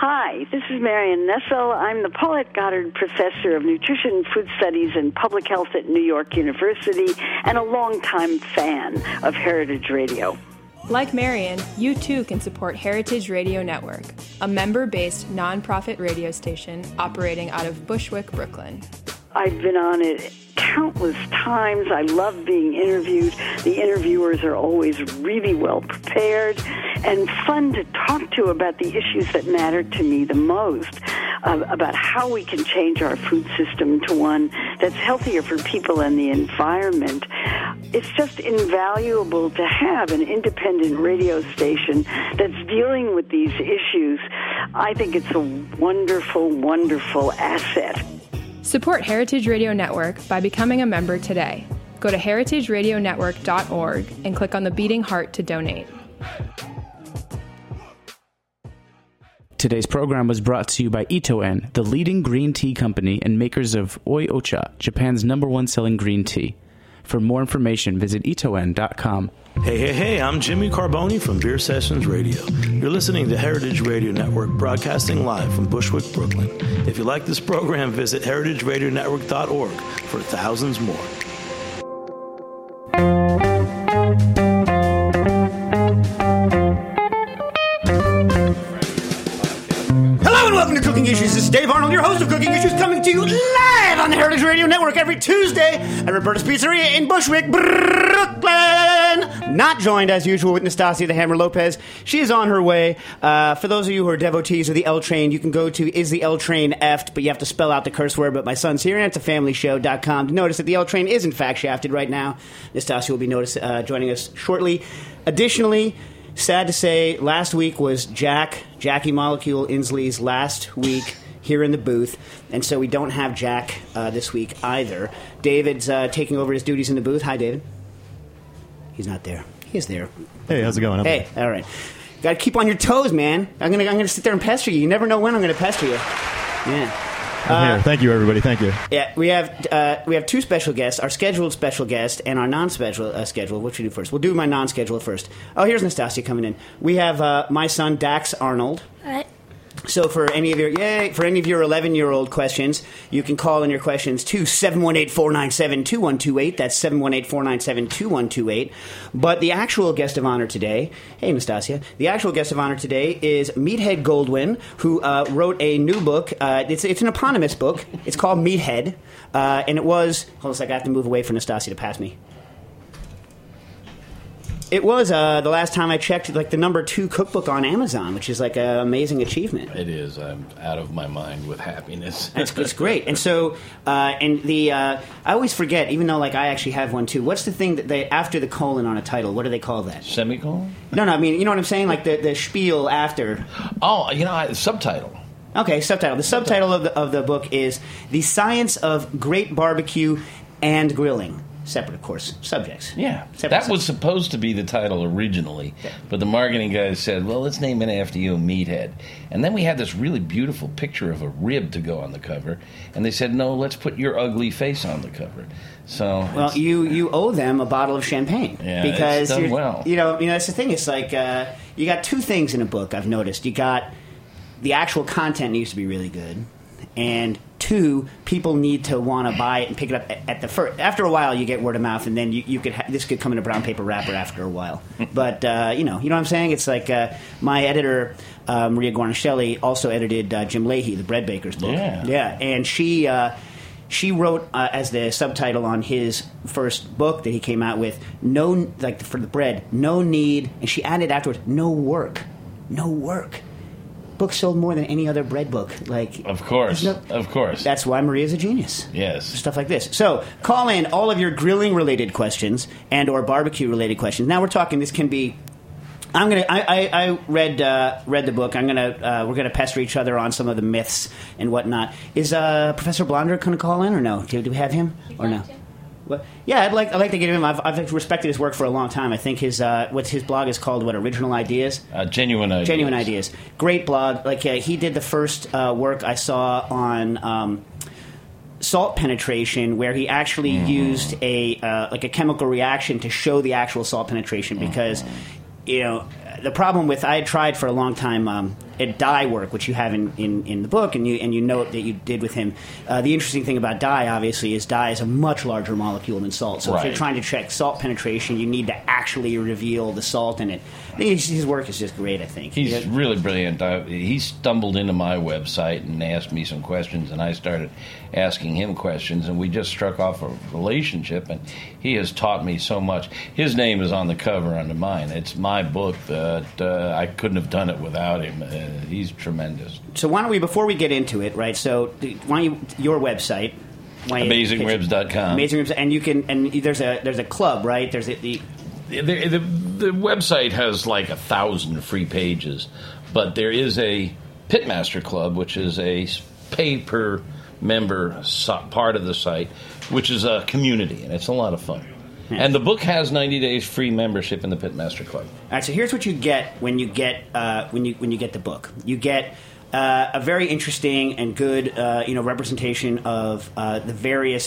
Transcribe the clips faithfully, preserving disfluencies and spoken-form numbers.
Hi, this is Marion Nessel. I'm the Paulette Goddard Professor of Nutrition, Food Studies, and Public Health at New York University, and a longtime fan of Heritage Radio. Like Marion, you too can support Heritage Radio Network, a member-based nonprofit radio station operating out of Bushwick, Brooklyn. I've been on it countless times. I love being interviewed. The interviewers are always really well prepared and fun to talk to about the issues that matter to me the most, uh, about how we can change our food system to one that's healthier for people and the environment. It's just invaluable to have an independent radio station that's dealing with these issues. I think it's a wonderful, wonderful asset. Support Heritage Radio Network by becoming a member today. Go to heritage radio network dot org and click on the beating heart to donate. Today's program was brought to you by Itoen, the leading green tea company and makers of Oi Ocha, Japan's number one selling green tea. For more information, visit itoen dot com. Hey, hey, hey, I'm Jimmy Carboni from Beer Sessions Radio. You're listening to Heritage Radio Network, broadcasting live from Bushwick, Brooklyn. If you like this program, visit heritage radio network dot org for thousands more. Hello and welcome to Cooking Issues. This is Dave Arnold, your host of Cooking Issues, coming to you live on the Heritage Radio Network every Tuesday at Roberta's Pizzeria in Bushwick, Brooklyn. Not joined, as usual, with Nastasia the Hammer Lopez. She is on her way. Uh, for those of you who are devotees of the L Train, you can go to Is the L Train Effed, but you have to spell out the curse word. But my son's here, and it's a family show dot com to notice that the L Train is, in fact, shafted right now. Nastasia will be notice, uh, joining us shortly. Additionally, sad to say, last week was Jack, Jackie Molecule Inslee's last week here in the booth, and so we don't have Jack uh, this week either. David's uh, taking over his duties in the booth. Hi, David. He's not there. He is there. Hey, how's it going? I'm hey, all right. Got to keep on your toes, man. I'm gonna, I'm gonna sit there and pester you. You never know when I'm gonna pester you. Yeah. I'm uh, here. Thank you, everybody. Thank you. Yeah, we have uh, we have two special guests: our scheduled special guest and our non-scheduled uh, schedule. What should we do first? We'll do my non-scheduled first. Oh, here's Nastasia coming in. We have uh, my son Dax Arnold. What? So for any of your yay, for any of your eleven-year-old questions, you can call in your questions to seven one eight, four nine seven, two one two eight. That's seven one eight, four nine seven, two one two eight. But the actual guest of honor today, hey, Nastasia, the actual guest of honor today is Meathead Goldwyn, who uh, wrote a new book. Uh, it's, it's an eponymous book. It's called Meathead. Uh, and it was, hold on a second, I have to move away for Nastasia to pass me. It was, uh, the last time I checked, like the number two cookbook on Amazon, which is like an amazing achievement. It is. I'm out of my mind with happiness. It's, it's great. And so, uh, and the, uh, I always forget, even though like I actually have one too, what's the thing that they, after the colon on a title, what do they call that? Semicolon? No, no, I mean, you know what I'm saying? Like the, the spiel after. Oh, you know, I, subtitle. Okay, subtitle. The subtitle of the, of the book is The Science of Great Barbecue and Grilling. Separate, of course, subjects. Yeah. Separate that subjects. was supposed to be the title originally, yeah. But the marketing guys said, well, let's name it after you, Meathead. And then we had this really beautiful picture of a rib to go on the cover, and they said, no, let's put your ugly face on the cover. So well, you, you owe them a bottle of champagne. Yeah, because it's done you're- well. You know, you know, that's the thing. It's like uh, you got two things in a book, I've noticed. You got the actual content needs to be really good, and two, people need to want to buy it and pick it up at, at the first. After a while, you get word of mouth, and then you, you could ha- this could come in a brown paper wrapper after a while. But uh, you know, you know what I'm saying? It's like uh, my editor, uh, Maria Guarnaschelli, also edited uh, Jim Leahy, the Bread Baker's book. Yeah, yeah, and she uh, she wrote uh, as the subtitle on his first book that he came out with, no, like for the bread, no need, and she added afterwards, no work, no work. Book sold more than any other bread book. Like, of course, no, of course. That's why Maria's a genius. Yes, stuff like this. So call in all of your grilling related questions and or barbecue related questions. Now we're talking. This can be. I'm gonna. I, I, I read uh, read the book. I'm gonna. Uh, we're gonna pester each other on some of the myths and whatnot. Is uh, Professor Blonder going to call in or no? Do, do we have him or no? Well, yeah, I'd like I'd like to get him. I've, I've respected his work for a long time. I think his uh, what's his blog is called what Original Ideas, uh, Genuine Ideas, Genuine Ideas. Great blog. Like uh, he did the first uh, work I saw on um, salt penetration, where he actually mm-hmm. used a uh, like a chemical reaction to show the actual salt penetration. Because mm-hmm. you know the problem with I had tried for a long time. Um, at dye work, which you have in, in, in the book, and you and you note that you did with him. Uh, the interesting thing about dye, obviously, is dye is a much larger molecule than salt. So right. if you're trying to check salt penetration, you need to actually reveal the salt in it. His, his work is just great, I think. He's yeah. really brilliant. I, he stumbled into my website and asked me some questions, and I started asking him questions, and we just struck off a relationship, and he has taught me so much. His name is on the cover under mine. It's my book, but uh, I couldn't have done it without him. Uh, he's tremendous. So why don't we, before we get into it, right, so why don't you, your website, amazing ribs dot com. Amazing Ribs, and you can, and there's a there's a club, right? There's a, the The, the, the website has like a thousand free pages, but there is a Pitmaster Club, which is a pay-per-member so, part of the site, which is a community, and it's a lot of fun. Yeah. And the book has ninety days free membership in the Pitmaster Club. All right, so here's what you get when you get uh, when you when you get the book. You get uh, a very interesting and good uh, you know representation of uh, the various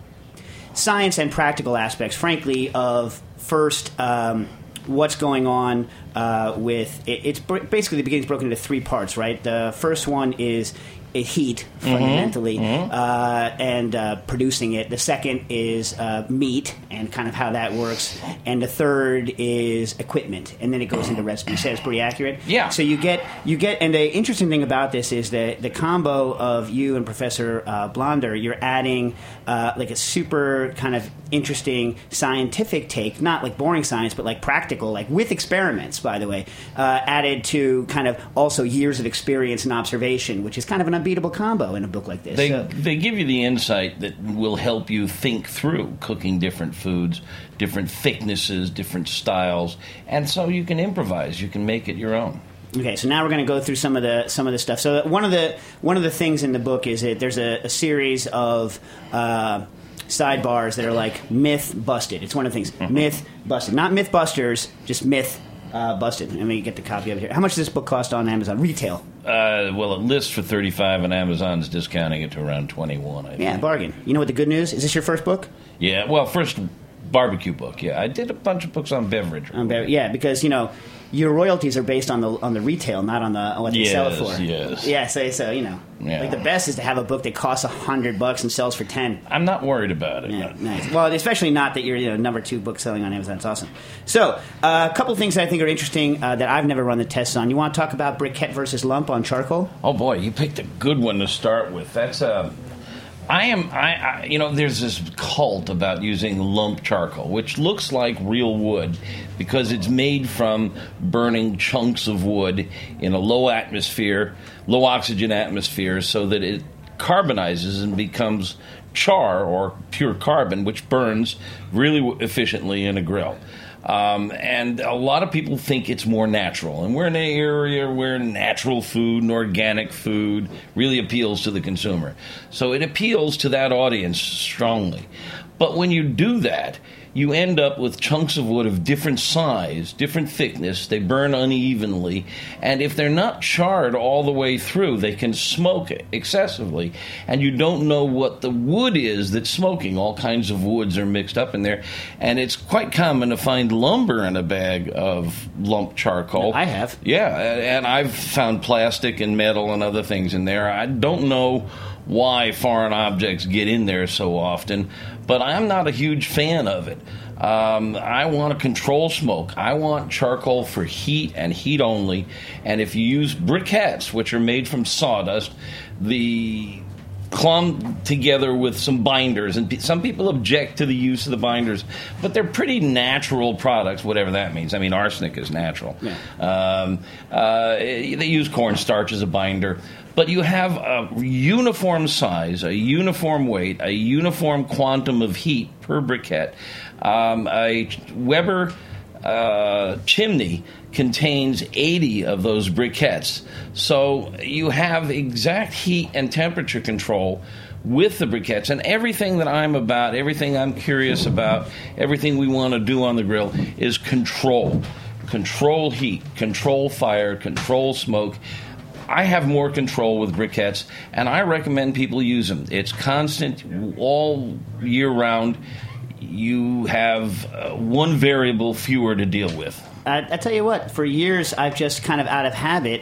science and practical aspects, frankly, of first um, what's going on uh, with it, it's basically the beginning's broken into three parts, right? The first one is a heat, fundamentally, mm-hmm. uh, and uh, producing it. The second is uh, meat and kind of how that works. And the third is equipment. And then it goes into recipe. You said it's pretty accurate? Yeah. So you get, you get, and the interesting thing about this is that the combo of you and Professor uh, Blonder, you're adding uh, like a super kind of interesting scientific take, not like boring science, but like practical, like with experiments, by the way, uh, added to kind of also years of experience and observation, which is kind of an unbeatable combo in a book like this. They, so. they give you the insight that will help you think through cooking different foods, different thicknesses, different styles, and so you can improvise. You can make it your own. Okay, so now we're going to go through some of the some of the stuff. So one of the one of the things in the book is that there's a, a series of uh, sidebars that are like myth busted. It's one of the things. Mm-hmm. Myth busted, not Mythbusters, just myth. Uh, busted. Let me get the copy of it here. How much does this book cost on Amazon? Retail? Uh, well, it lists for thirty-five, and Amazon's discounting it to around twenty-one. I think. Yeah, bargain. You know what the good news is? This your first book? Yeah. Well, first barbecue book. Yeah, I did a bunch of books on beverage. On bev- yeah, because you know your royalties are based on the on the retail, not on the on what they yes, sell it for. Yes. Yeah. So so you know, yeah. like the best is to have a book that costs a hundred bucks and sells for ten. I'm not worried about it. Yeah, nice. Well, especially not that you're you know number two book selling on Amazon. It's awesome. So uh, a couple things that I think are interesting uh, that I've never run the tests on. You want to talk about briquette versus lump on charcoal? Oh boy, you picked a good one to start with. That's a. Uh, I am, I, I, you know, there's this cult about using lump charcoal, which looks like real wood because it's made from burning chunks of wood in a low atmosphere, low oxygen atmosphere, so that it carbonizes and becomes char or pure carbon, which burns really efficiently in a grill. Um, and a lot of people think it's more natural. And we're in an area where natural food and organic food really appeals to the consumer. So it appeals to that audience strongly. But when you do that, you end up with chunks of wood of different size, different thickness. They burn unevenly. And if they're not charred all the way through, they can smoke excessively. And you don't know what the wood is that's smoking. All kinds of woods are mixed up in there. And it's quite common to find lumber in a bag of lump charcoal. I have. Yeah, and I've found plastic and metal and other things in there. I don't know why foreign objects get in there so often, but I'm not a huge fan of it. Um, I want to control smoke. I want charcoal for heat and heat only. And if you use briquettes, which are made from sawdust, the clumped together with some binders, and some people object to the use of the binders, but they're pretty natural products, whatever that means. I mean, arsenic is natural. Yeah. Um, uh, they use cornstarch as a binder. But you have a uniform size, a uniform weight, a uniform quantum of heat per briquette. Um, a Weber uh, chimney contains eighty of those briquettes. So you have exact heat and temperature control with the briquettes. And everything that I'm about, everything I'm curious about, everything we want to do on the grill is control. Control heat, control fire, control smoke. I have more control with briquettes, and I recommend people use them. It's constant all year round. You have uh, one variable fewer to deal with. I, I tell you what, for years I've just kind of out of habit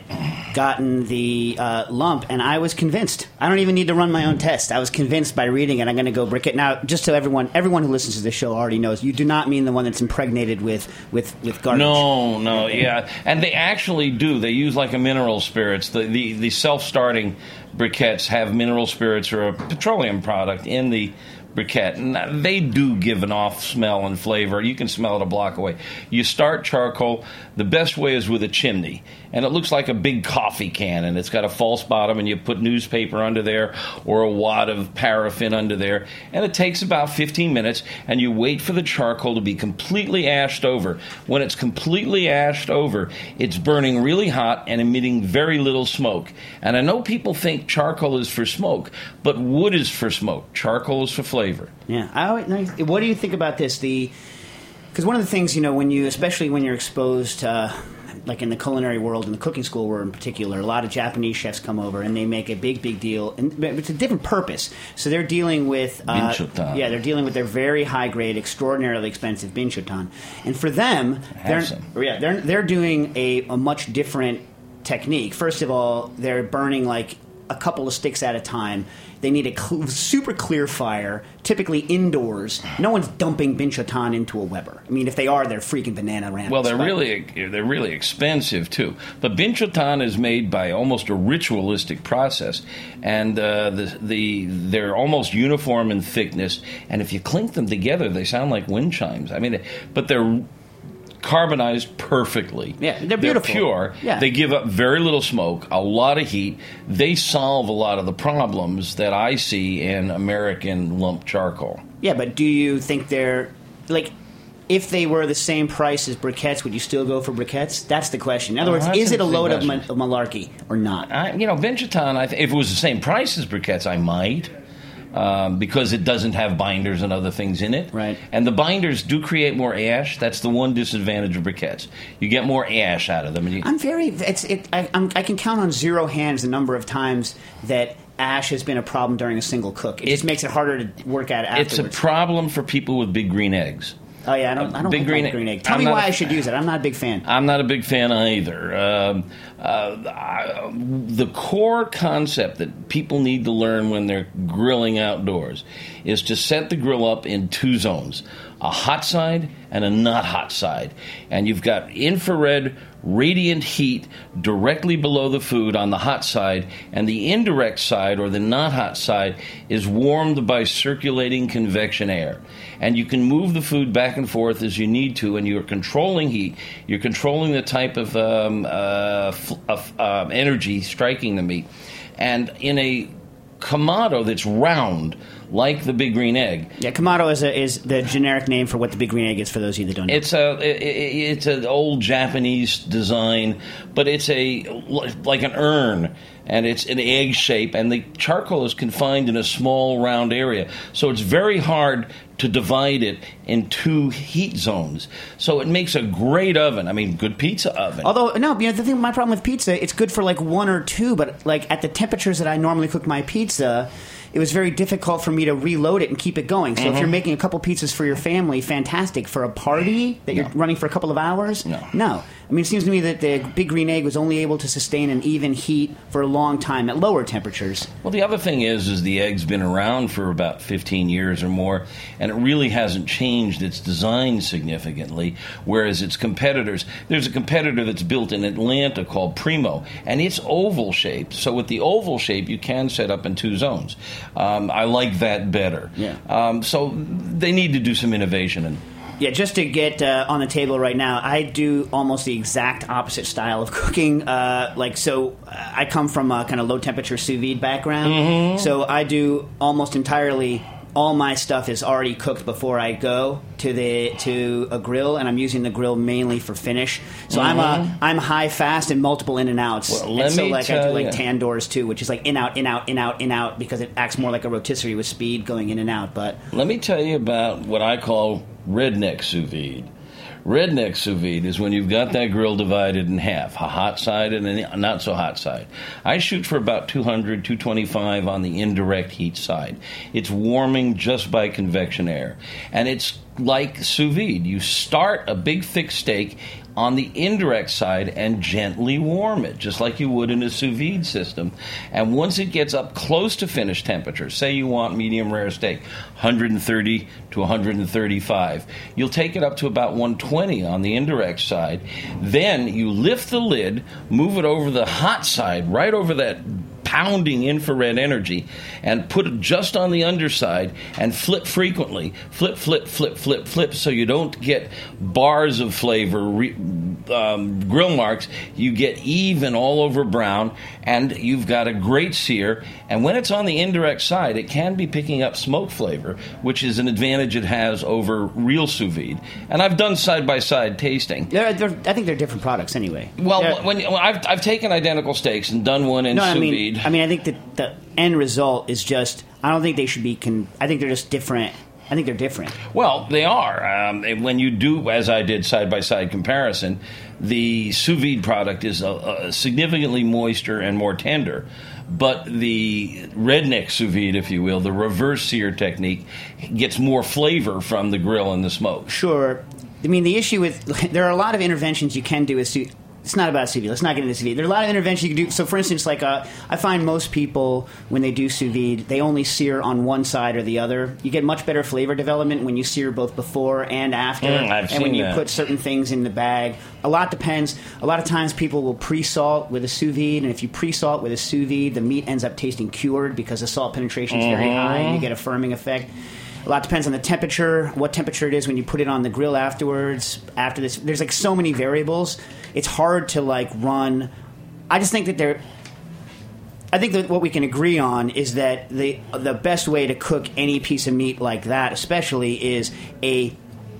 gotten the uh, lump, and I was convinced. I don't even need to run my own test. I was convinced by reading it. I'm going to go briquette. Now, just so everyone everyone who listens to this show already knows, you do not mean the one that's impregnated with, with, with garbage. No, no, yeah. And they actually do. They use like a mineral spirits. The, the, the self-starting briquettes have mineral spirits or a petroleum product in the briquette, and they do give an off smell and flavor. You can smell it a block away. You start charcoal. The best way is with a chimney, and it looks like a big coffee can, and it's got a false bottom, and you put newspaper under there or a wad of paraffin under there, and it takes about fifteen minutes, and you wait for the charcoal to be completely ashed over. When it's completely ashed over, it's burning really hot and emitting very little smoke. And I know people think charcoal is for smoke, but wood is for smoke. Charcoal is for flavor. Yeah. I always, what do you think about this? The because one of the things, you know, when you, especially when you're exposed to, uh, like in the culinary world, in the cooking school world in particular, a lot of Japanese chefs come over and they make a big, big deal, and it's a different purpose. So they're dealing with uh, binchotan. Yeah, they're dealing with their very high grade, extraordinarily expensive binchotan, and for them, they're some. yeah, they're they're doing a, a much different technique. First of all, they're burning like a couple of sticks at a time. They need a cl- super clear fire, typically indoors. No one's dumping binchotan into a Weber. I mean, if they are, they're freaking banana rampants. Well, they're really they're really expensive too. But binchotan is made by almost a ritualistic process, and uh, the the they're almost uniform in thickness. And if you clink them together, they sound like wind chimes. I mean, but they're carbonized perfectly. Yeah, they're beautiful. They're pure. Yeah. They give up very little smoke, a lot of heat. They solve a lot of the problems that I see in American lump charcoal. Yeah, but do you think they're, like, if they were the same price as briquettes, would you still go for briquettes? That's the question. In other Oh, words, that's is it a an load of, interesting ma- of malarkey or not? I, you know, binchotan, I th- if it was the same price as briquettes, I might. Um, because it doesn't have binders and other things in it. Right. And the binders do create more ash. That's the one disadvantage of briquettes. You get more ash out of them. And you, I'm very, it's, it, I, I'm, I can count on zero hands the number of times that ash has been a problem during a single cook. It, It- just makes it harder to work at afterwards. it's a problem for people with big green eggs. Oh, yeah, I don't, I don't Big like green- green, green egg. Tell I'm me not why a- I should use it. I'm not a big fan. I'm not a big fan either. Um, uh, I, the core concept that people need to learn when they're grilling outdoors is to set the grill up in two zones, a hot side and a not hot side. And you've got infrared radiant heat directly below the food on the hot side, and the indirect side, or the not hot side, is warmed by circulating convection air. And you can move the food back and forth as you need to, and you're controlling heat. You're controlling the type of, um, uh, f- of uh, energy striking the meat. And in a Kamado that's round, like the big green egg. Yeah, Kamado is, a, is the generic name for what the big green egg is, for those of you that don't know. It's a it, it's an old Japanese design, but it's a like an urn, and it's an egg shape, and the charcoal is confined in a small round area, so it's very hard to divide it in two heat zones. So it makes a great oven. I mean, good pizza oven. Although, no, you know, the thing, my problem with pizza, it's good for like one or two, but like at the temperatures that I normally cook my pizza, it was very difficult for me to reload it and keep it going. So Mm-hmm. if you're making a couple pizzas for your family, fantastic. For a party that you're No. running for a couple of hours, No. no. I mean, it seems to me that the big green egg was only able to sustain an even heat for a long time at lower temperatures. Well, the other thing is, is the egg's been around for about fifteen years or more, and it really hasn't changed its design significantly, whereas its competitors, there's a competitor that's built in Atlanta called Primo, and it's oval shaped. So with the oval shape, you can set up in two zones. Um, I like that better. Yeah. Um, so they need to do some innovation. And Yeah, just to get uh, on the table right now, I do almost the exact opposite style of cooking. Uh, like, so uh, I come from a kind of low temperature sous vide background, Mm-hmm. so I do almost entirely. All my stuff is already cooked before I go to the to a grill, and I'm using the grill mainly for finish. So I'm a I'm high fast and multiple in and outs. Mm-hmm. Well, let and so me like I tell do like you. tandoors too, which is like in out in out in out in out because it acts more like a rotisserie with speed going in and out. But let me tell you about what I call redneck sous vide. Redneck sous vide is when you've got that grill divided in half, a hot side and a not so hot side. I shoot for about two hundred, two twenty-five on the indirect heat side. It's warming just by convection air. And it's like sous vide. You start a big thick steak on the indirect side and gently warm it, just like you would in a sous vide system. And once it gets up close to finish temperature, say you want medium rare steak, one thirty to one thirty-five, you'll take it up to about one twenty on the indirect side. Then you lift the lid, move it over the hot side, right over that pounding infrared energy, and put it just on the underside and flip frequently. Flip, flip, flip, flip, flip, so you don't get bars of flavor, re, um, grill marks. You get even all over brown, and you've got a great sear. And when it's on the indirect side, it can be picking up smoke flavor, which is an advantage it has over real sous vide. And I've done side-by-side tasting. They're, they're, I think they're different products anyway. Well, They're, when, when I've, I've taken identical steaks and done one in no, sous I mean, vide. I mean, I think that the end result is just, I don't think they should be, con- I think they're just different. I think they're different. Well, they are. Um, when you do, as I did, side-by-side comparison, the sous vide product is a, a significantly moister and more tender. But the redneck sous vide, if you will, the reverse sear technique, gets more flavor from the grill and the smoke. Sure. I mean, the issue with, there are a lot of interventions you can do with sous It's not about sous vide. Let's not get into sous vide. There are a lot of interventions you can do. So, for instance, like uh, I find most people, when they do sous vide, they only sear on one side or the other. You get much better flavor development when you sear both before and after. Mm, I've and seen when you that. put certain things in the bag. A lot depends. A lot of times people will pre-salt with a sous vide, and if you pre-salt with a sous vide, the meat ends up tasting cured because the salt penetration is very Mm-hmm. high, and you get a firming effect. A lot depends on the temperature, what temperature it is when you put it on the grill afterwards. After this, there's like so many variables. It's hard to like run. I just think that there. I think that what we can agree on is that the the best way to cook any piece of meat like that, especially, is a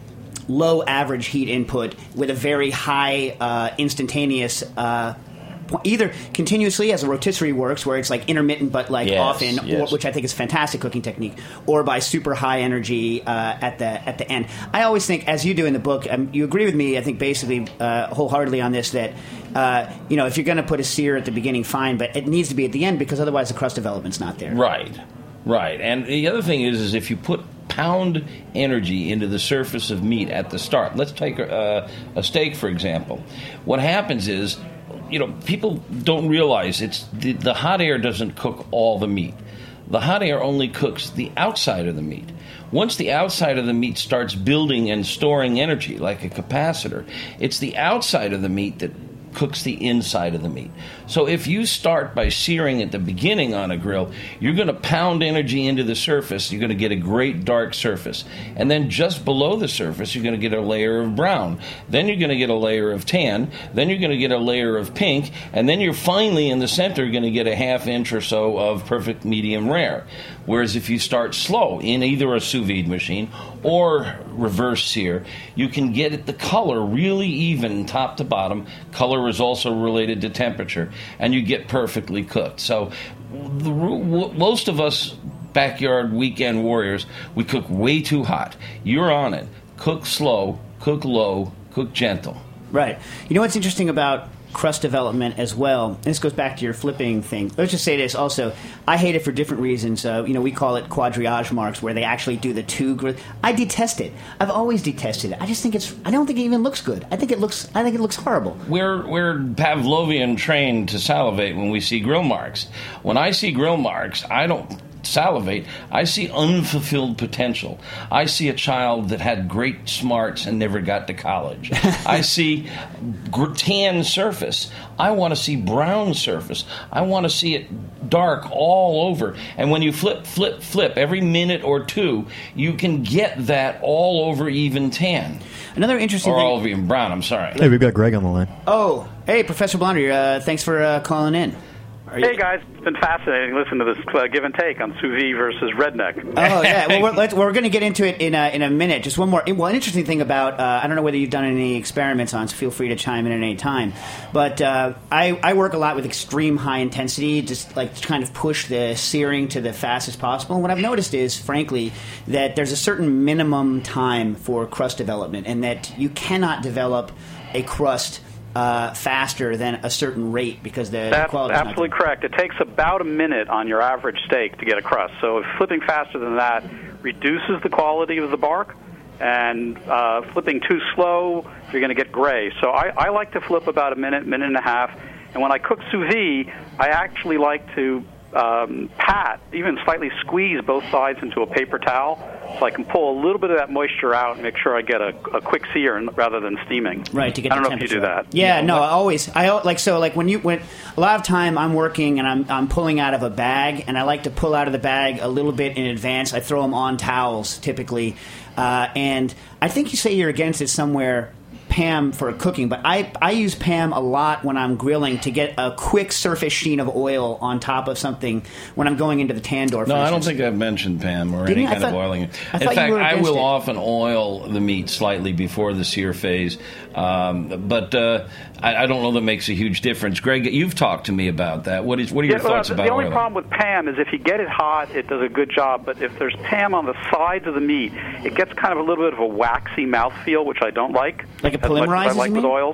low average heat input with a very high uh, instantaneous. Uh, Either continuously, as a rotisserie works, where it's like intermittent but like Yes, often, yes. or, which I think is a fantastic cooking technique, or by super high energy uh, at the at the end. I always think, as you do in the book, um, you agree with me. I think basically uh, wholeheartedly on this that uh, you know if you're going to put a sear at the beginning, fine, but it needs to be at the end because otherwise the crust development's not there. Right, right. And the other thing is, is if you put pound energy into the surface of meat at the start. Let's take a, a steak, for example. What happens is, you know, people don't realize it's the, the hot air doesn't cook all the meat. The hot air only cooks the outside of the meat. Once the outside of the meat starts building and storing energy, like a capacitor, it's the outside of the meat that cooks the inside of the meat. So if you start by searing at the beginning on a grill, you're going to pound energy into the surface. You're going to get a great dark surface. And then just below the surface, you're going to get a layer of brown. Then you're going to get a layer of tan. Then you're going to get a layer of pink. And then you're finally in the center going to get a half inch or so of perfect medium rare. Whereas if you start slow in either a sous vide machine or reverse sear, you can get it the color really even top to bottom. Color is also related to temperature, and you get perfectly cooked. So the, most of us backyard weekend warriors, we cook way too hot. You're on it. Cook slow, cook low, cook gentle. Right. You know what's interesting about crust development as well, and this goes back to your flipping thing. Let's just say this also. I hate it for different reasons. Uh, you know, we call it quadrillage marks, where they actually do the two. Gr- I detest it. I've always detested it. I just think it's. I don't think it even looks good. I think it looks. I think it looks horrible. We're we're Pavlovian trained to salivate when we see grill marks. When I see grill marks, I don't salivate. I see unfulfilled potential. I see a child that had great smarts and never got to college. I see gr- tan surface. I want to see brown surface. I want to see it dark all over. And when you flip, flip, flip, every minute or two, you can get that all over even tan. Another interesting or thing. all over even brown, I'm sorry. Hey, we've got Greg on the line. Oh, hey, Professor Blonder. Uh, thanks for uh, calling in. Are Hey you- guys, it's been fascinating listening to this uh, give and take on sous vide versus redneck. Oh yeah, well we're, let's, we're going to get into it in a, in a minute. Just one more. One interesting thing about uh, I don't know whether you've done any experiments on, so feel free to chime in at any time. But uh, I, I work a lot with extreme high intensity, just like to kind of push the searing to the fastest possible. And what I've noticed is, frankly, that there's a certain minimum time for crust development, and that you cannot develop a crust Uh, faster than a certain rate because the That's quality is not absolutely good. correct. It takes about a minute on your average steak to get a crust. So if flipping faster than that reduces the quality of the bark, and uh, flipping too slow, you're going to get gray. So I, I like to flip about a minute, minute and a half. And when I cook sous vide, I actually like to um, pat, even slightly squeeze both sides into a paper towel, so I can pull a little bit of that moisture out and make sure I get a, a quick sear rather than steaming. Right, to get I don't the know if you do temperature. that. Yeah, no, always. I al- like so like when you when a lot of time I'm working and I'm I'm pulling out of a bag, and I like to pull out of the bag a little bit in advance. I throw them on towels typically, uh, and I think you say you're against it somewhere, Pam, for cooking, but I, I use Pam a lot when I'm grilling to get a quick surface sheen of oil on top of something when I'm going into the tandoor. No, for I don't instance. think I've mentioned Pam or Didn't any you? I kind thought- of oiling. I In thought you fact, were I against will it. often oil the meat slightly before the sear phase, um, but uh, I, I don't know that makes a huge difference. Greg, you've talked to me about that. What is what are your Yeah, well, thoughts the, about the only oiling? problem with Pam is if you get it hot, it does a good job. But if there's Pam on the sides of the meat, it gets kind of a little bit of a waxy mouthfeel, which I don't like. Like it as much as polymerizes, I like you with mean? oils.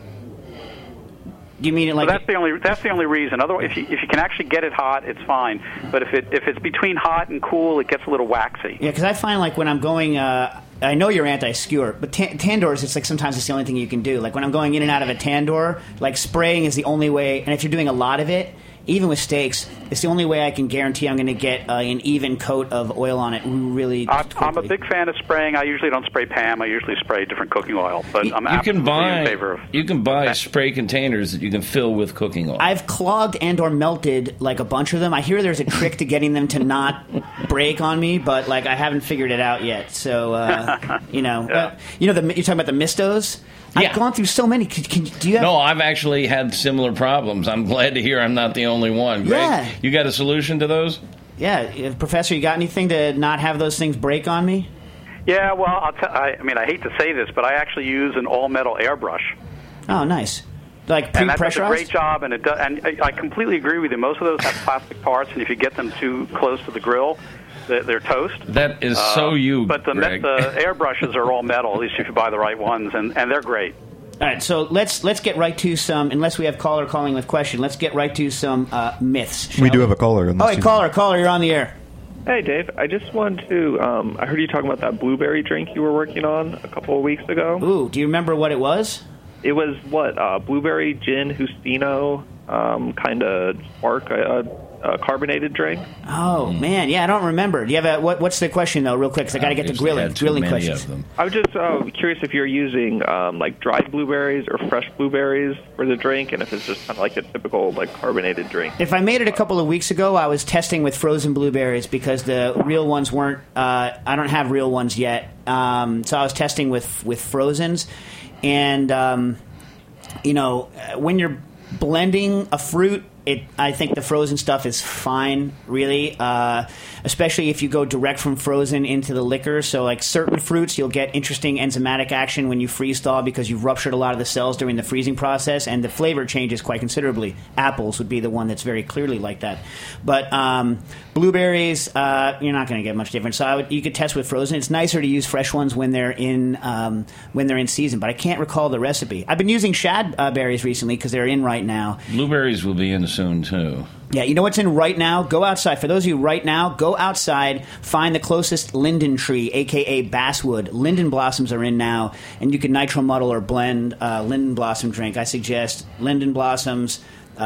Do you mean it like so that's the only that's the only reason. Otherwise, if you if you can actually get it hot, it's fine. But if it if it's between hot and cool, it gets a little waxy. Yeah, because I find like when I'm going, uh, I know you're anti-skewer, but ta- tandoors, it's like sometimes it's the only thing you can do. Like when I'm going in and out of a tandoor, like spraying is the only way. And if you're doing a lot of it, even with steaks, it's the only way I can guarantee I'm going to get uh, an even coat of oil on it really I'm, quickly. I'm a big fan of spraying. I usually don't spray Pam. I usually spray different cooking oil. But I'm You absolutely can buy in favor of. you can buy spray containers that you can fill with cooking oil. I've clogged and or melted like a bunch of them. I hear there's a trick to getting them to not break on me, but like I haven't figured it out yet. So uh, you know, Yeah. uh, you know, the, you're talking about the Mistos. Yeah. I've gone through so many. Can, can, do you have? No, I've actually had similar problems. I'm glad to hear I'm not the only one. Greg, Yeah. you got a solution to those? Yeah, uh, Professor, you got anything to not have those things break on me? Yeah, well, I'll t- I, I mean, I hate to say this, but I actually use an all-metal airbrush. Oh, nice. Like And that does a pre-pressurized? great job, and it does, and I I completely agree with you. Most of those have plastic parts, and if you get them too close to the grill, they're, they're toast. That is so Uh, you, But the, Greg. the airbrushes are all metal, at least if you buy the right ones, and, and they're great. All right, so let's let's get right to some. Unless we have caller calling with question, let's get right to some uh, myths. shall We do have a caller. on Oh, this hey, team. caller, caller, you're on the air. Hey, Dave. I just wanted to. Um, I heard you talking about that blueberry drink you were working on a couple of weeks ago. Ooh, do you remember what it was? It was what uh, blueberry gin Justino, um, kind of spark a, a carbonated drink. Oh man, yeah, I don't remember. Do you have a what, what's the question though, real quick? Because I got to get to Obviously grilling. had too Grilling many questions. of them. I was just uh, curious if you're using um, like dried blueberries or fresh blueberries for the drink, and if it's just kind of like a typical like carbonated drink. If I made it a couple of weeks ago, I was testing with frozen blueberries because the real ones weren't. Uh, I don't have real ones yet, um, so I was testing with with frozens, and um, you know when you're blending a fruit. It, I think the frozen stuff is fine, really, uh, especially if you go direct from frozen into the liquor. So, like certain fruits, you'll get interesting enzymatic action when you freeze thaw because you've ruptured a lot of the cells during the freezing process, and the flavor changes quite considerably. Apples would be the one that's very clearly like that. But um, blueberries, uh, you're not going to get much difference. So I would, you could test with frozen. It's nicer to use fresh ones when they're in um, when they're in season. But I can't recall the recipe. I've been using shad uh, berries recently because they're in right now. Blueberries will be in soon, too. Yeah, you know what's in right now? Go outside. For those of you right now, go outside, find the closest linden tree, a k a basswood. Linden blossoms are in now, and you can nitro muddle or blend uh, linden blossom drink. I suggest linden blossoms,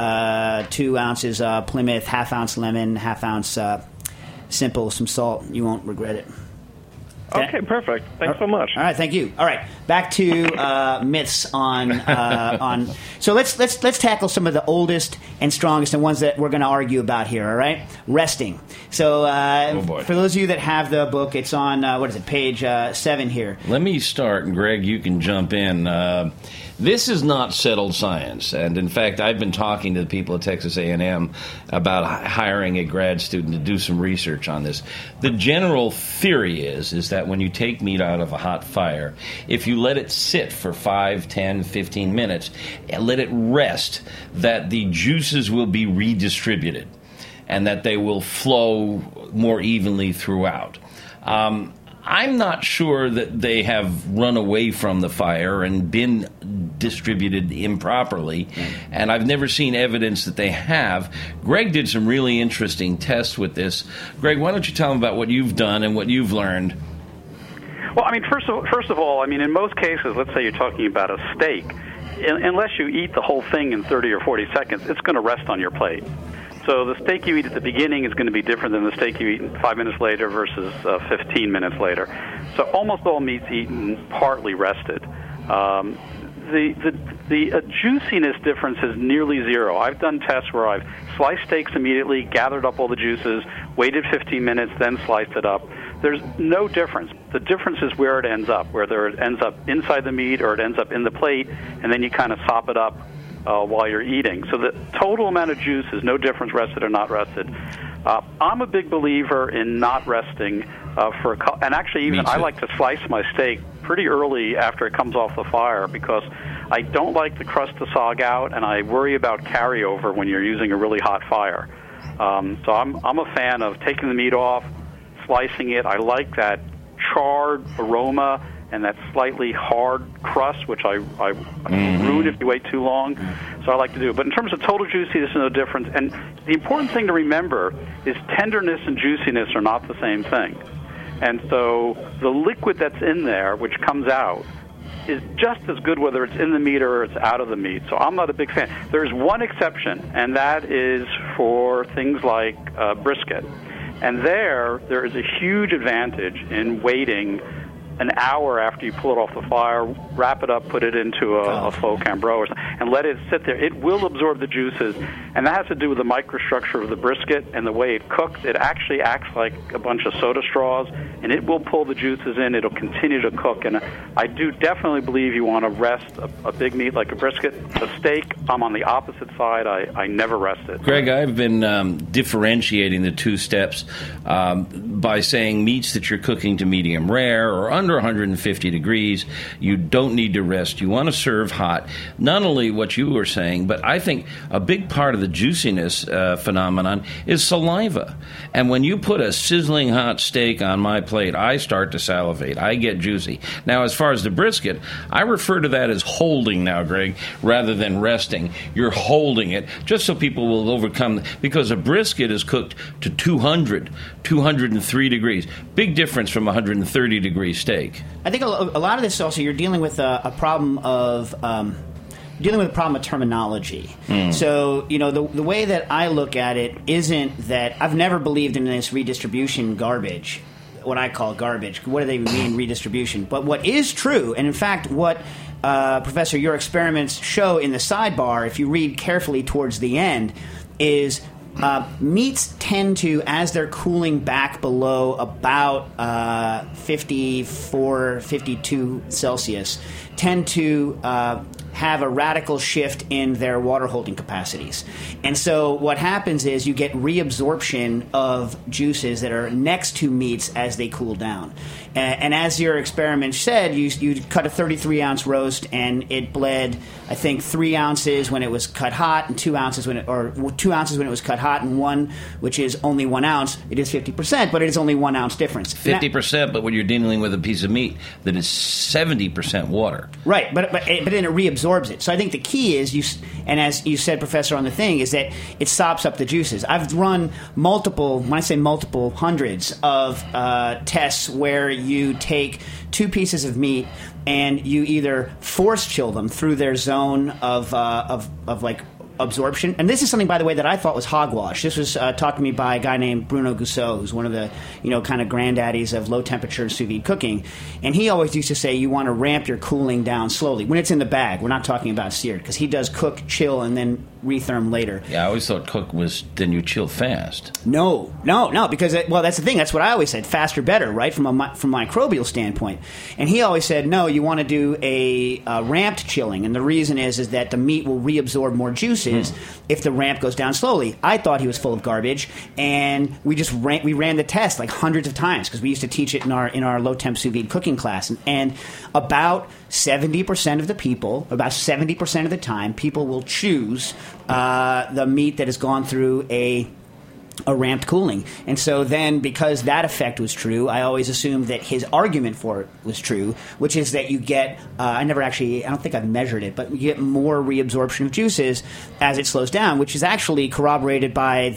uh, two ounces uh, Plymouth, half ounce lemon, half ounce uh, simple, some salt. You won't regret it. Okay, perfect. Thanks so much. All right, thank you. All right, back to uh, myths on uh, on. So let's let's let's tackle some of the oldest and strongest and ones that we're going to argue about here. All right, resting. So uh, Oh, boy. for those of you that have the book, it's on uh, what is it, page uh, seven here. Let me start, and Greg, you can jump in. Uh, this is not settled science, and in fact, I've been talking to the people at Texas A and M about h- hiring a grad student to do some research on this. The general theory is is that when you take meat out of a hot fire, if you let it sit for five, ten, fifteen minutes, and let it rest, that the juices will be redistributed, and that they will flow more evenly throughout. Um, I'm not sure that they have run away from the fire and been distributed improperly, and I've never seen evidence that they have. Greg did some really interesting tests with this. Greg, why don't you tell them about what you've done and what you've learned? Well, I mean, first of first of all, I mean, in most cases, let's say you're talking about a steak, in, unless you eat the whole thing in thirty or forty seconds, it's going to rest on your plate. So the steak you eat at the beginning is going to be different than the steak you eat five minutes later versus uh, fifteen minutes later. So almost all meat's eaten partly rested. Um, the the, the uh, juiciness difference is nearly zero. I've done tests where I've sliced steaks immediately, gathered up all the juices, waited fifteen minutes, then sliced it up. There's no difference. The difference is where it ends up, whether it ends up inside the meat or it ends up in the plate, and then you kind of sop it up uh, while you're eating. So the total amount of juice is no difference rested or not rested. Uh, I'm a big believer in not resting uh, for a co- and actually even I like to slice my steak pretty early after it comes off the fire because I don't like the crust to sog out, and I worry about carryover when you're using a really hot fire. Um, so I'm I'm a fan of taking the meat off, slicing it. I like that charred aroma and that slightly hard crust, which I, I mm-hmm. ruin if you wait too long. So I like to do it. But in terms of total juiciness, there's no difference. And the important thing to remember is tenderness and juiciness are not the same thing. And so the liquid that's in there, which comes out, is just as good whether it's in the meat or it's out of the meat. So I'm not a big fan. There's one exception, and that is for things like uh, brisket. And there, there is a huge advantage in waiting an hour after you pull it off the fire, wrap it up, put it into a, a faux cambreau, or something, and let it sit there. It will absorb the juices, and that has to do with the microstructure of the brisket and the way it cooks. It actually acts like a bunch of soda straws, and it will pull the juices in. It'll continue to cook, and I do definitely believe you want to rest a, a big meat like a brisket. A steak, I'm on the opposite side. I, I never rest it. Greg, I've been um, differentiating the two steps um, by saying meats that you're cooking to medium rare or under one hundred fifty degrees, you don't need to rest. You want to serve hot. Not only what you were saying, but I think a big part of the juiciness uh, phenomenon is saliva. And when you put a sizzling hot steak on my plate, I start to salivate. I get juicy. Now, as far as the brisket, I refer to that as holding now, Greg, rather than resting. You're holding it just so people will overcome, because a brisket is cooked to two hundred, two hundred three degrees. Big difference from a one hundred thirty degree steak. I think a, a lot of this also, you're dealing with a, a problem of um, dealing with a problem of terminology. Mm. So, you know, the the way that I look at it isn't that I've never believed in this redistribution garbage, what I call garbage. What do they mean, redistribution? But what is true, and in fact, what uh, Professor, your experiments show in the sidebar, if you read carefully towards the end, is Uh, meats tend to, as they're cooling back below about uh, fifty-four, fifty-two Celsius, tend to uh, have a radical shift in their water holding capacities. And so what happens is you get reabsorption of juices that are next to meats as they cool down. And, and as your experiment said, you, you cut a thirty-three ounce roast and it bled, I think, three ounces when it was cut hot and two ounces when it, or two ounces when it was cut hot, and one, which is only one ounce, it is fifty percent, but it is only one ounce difference. fifty percent, but when you're dealing with a piece of meat that is seventy percent water. Right, but, but, but then it reabsorbs it. So I think the key is, you, and as you said, Professor, on the thing, is that it sops up the juices. I've run multiple, when I say multiple, hundreds of uh, tests where you take two pieces of meat and you either force chill them through their zone of uh, of of like absorption. And this is something, by the way, that I thought was hogwash. This was uh, taught to me by a guy named Bruno Gusseau, who's one of the, you know, kind of granddaddies of low-temperature sous vide cooking. And he always used to say you want to ramp your cooling down slowly. When it's in the bag, we're not talking about seared, because he does cook, chill, and then retherm later. Yeah, I always thought cook was then you chill fast. No, no, no, because, it, well, that's the thing. That's what I always said, faster, better, right, from a from a microbial standpoint. And he always said, no, you want to do a uh, ramped chilling. And the reason is is that the meat will reabsorb more juices mm. if the ramp goes down slowly. I thought he was full of garbage, and we just ran, we ran the test like hundreds of times, because we used to teach it in our in our low-temp sous vide cooking class. And, and about seventy percent of the people, about seventy percent of the time, people will choose uh, the meat that has gone through a a ramped cooling. And so then, because that effect was true, I always assumed that his argument for it was true, which is that you get, uh, I never actually, I don't think I've measured it, but you get more reabsorption of juices as it slows down, which is actually corroborated by the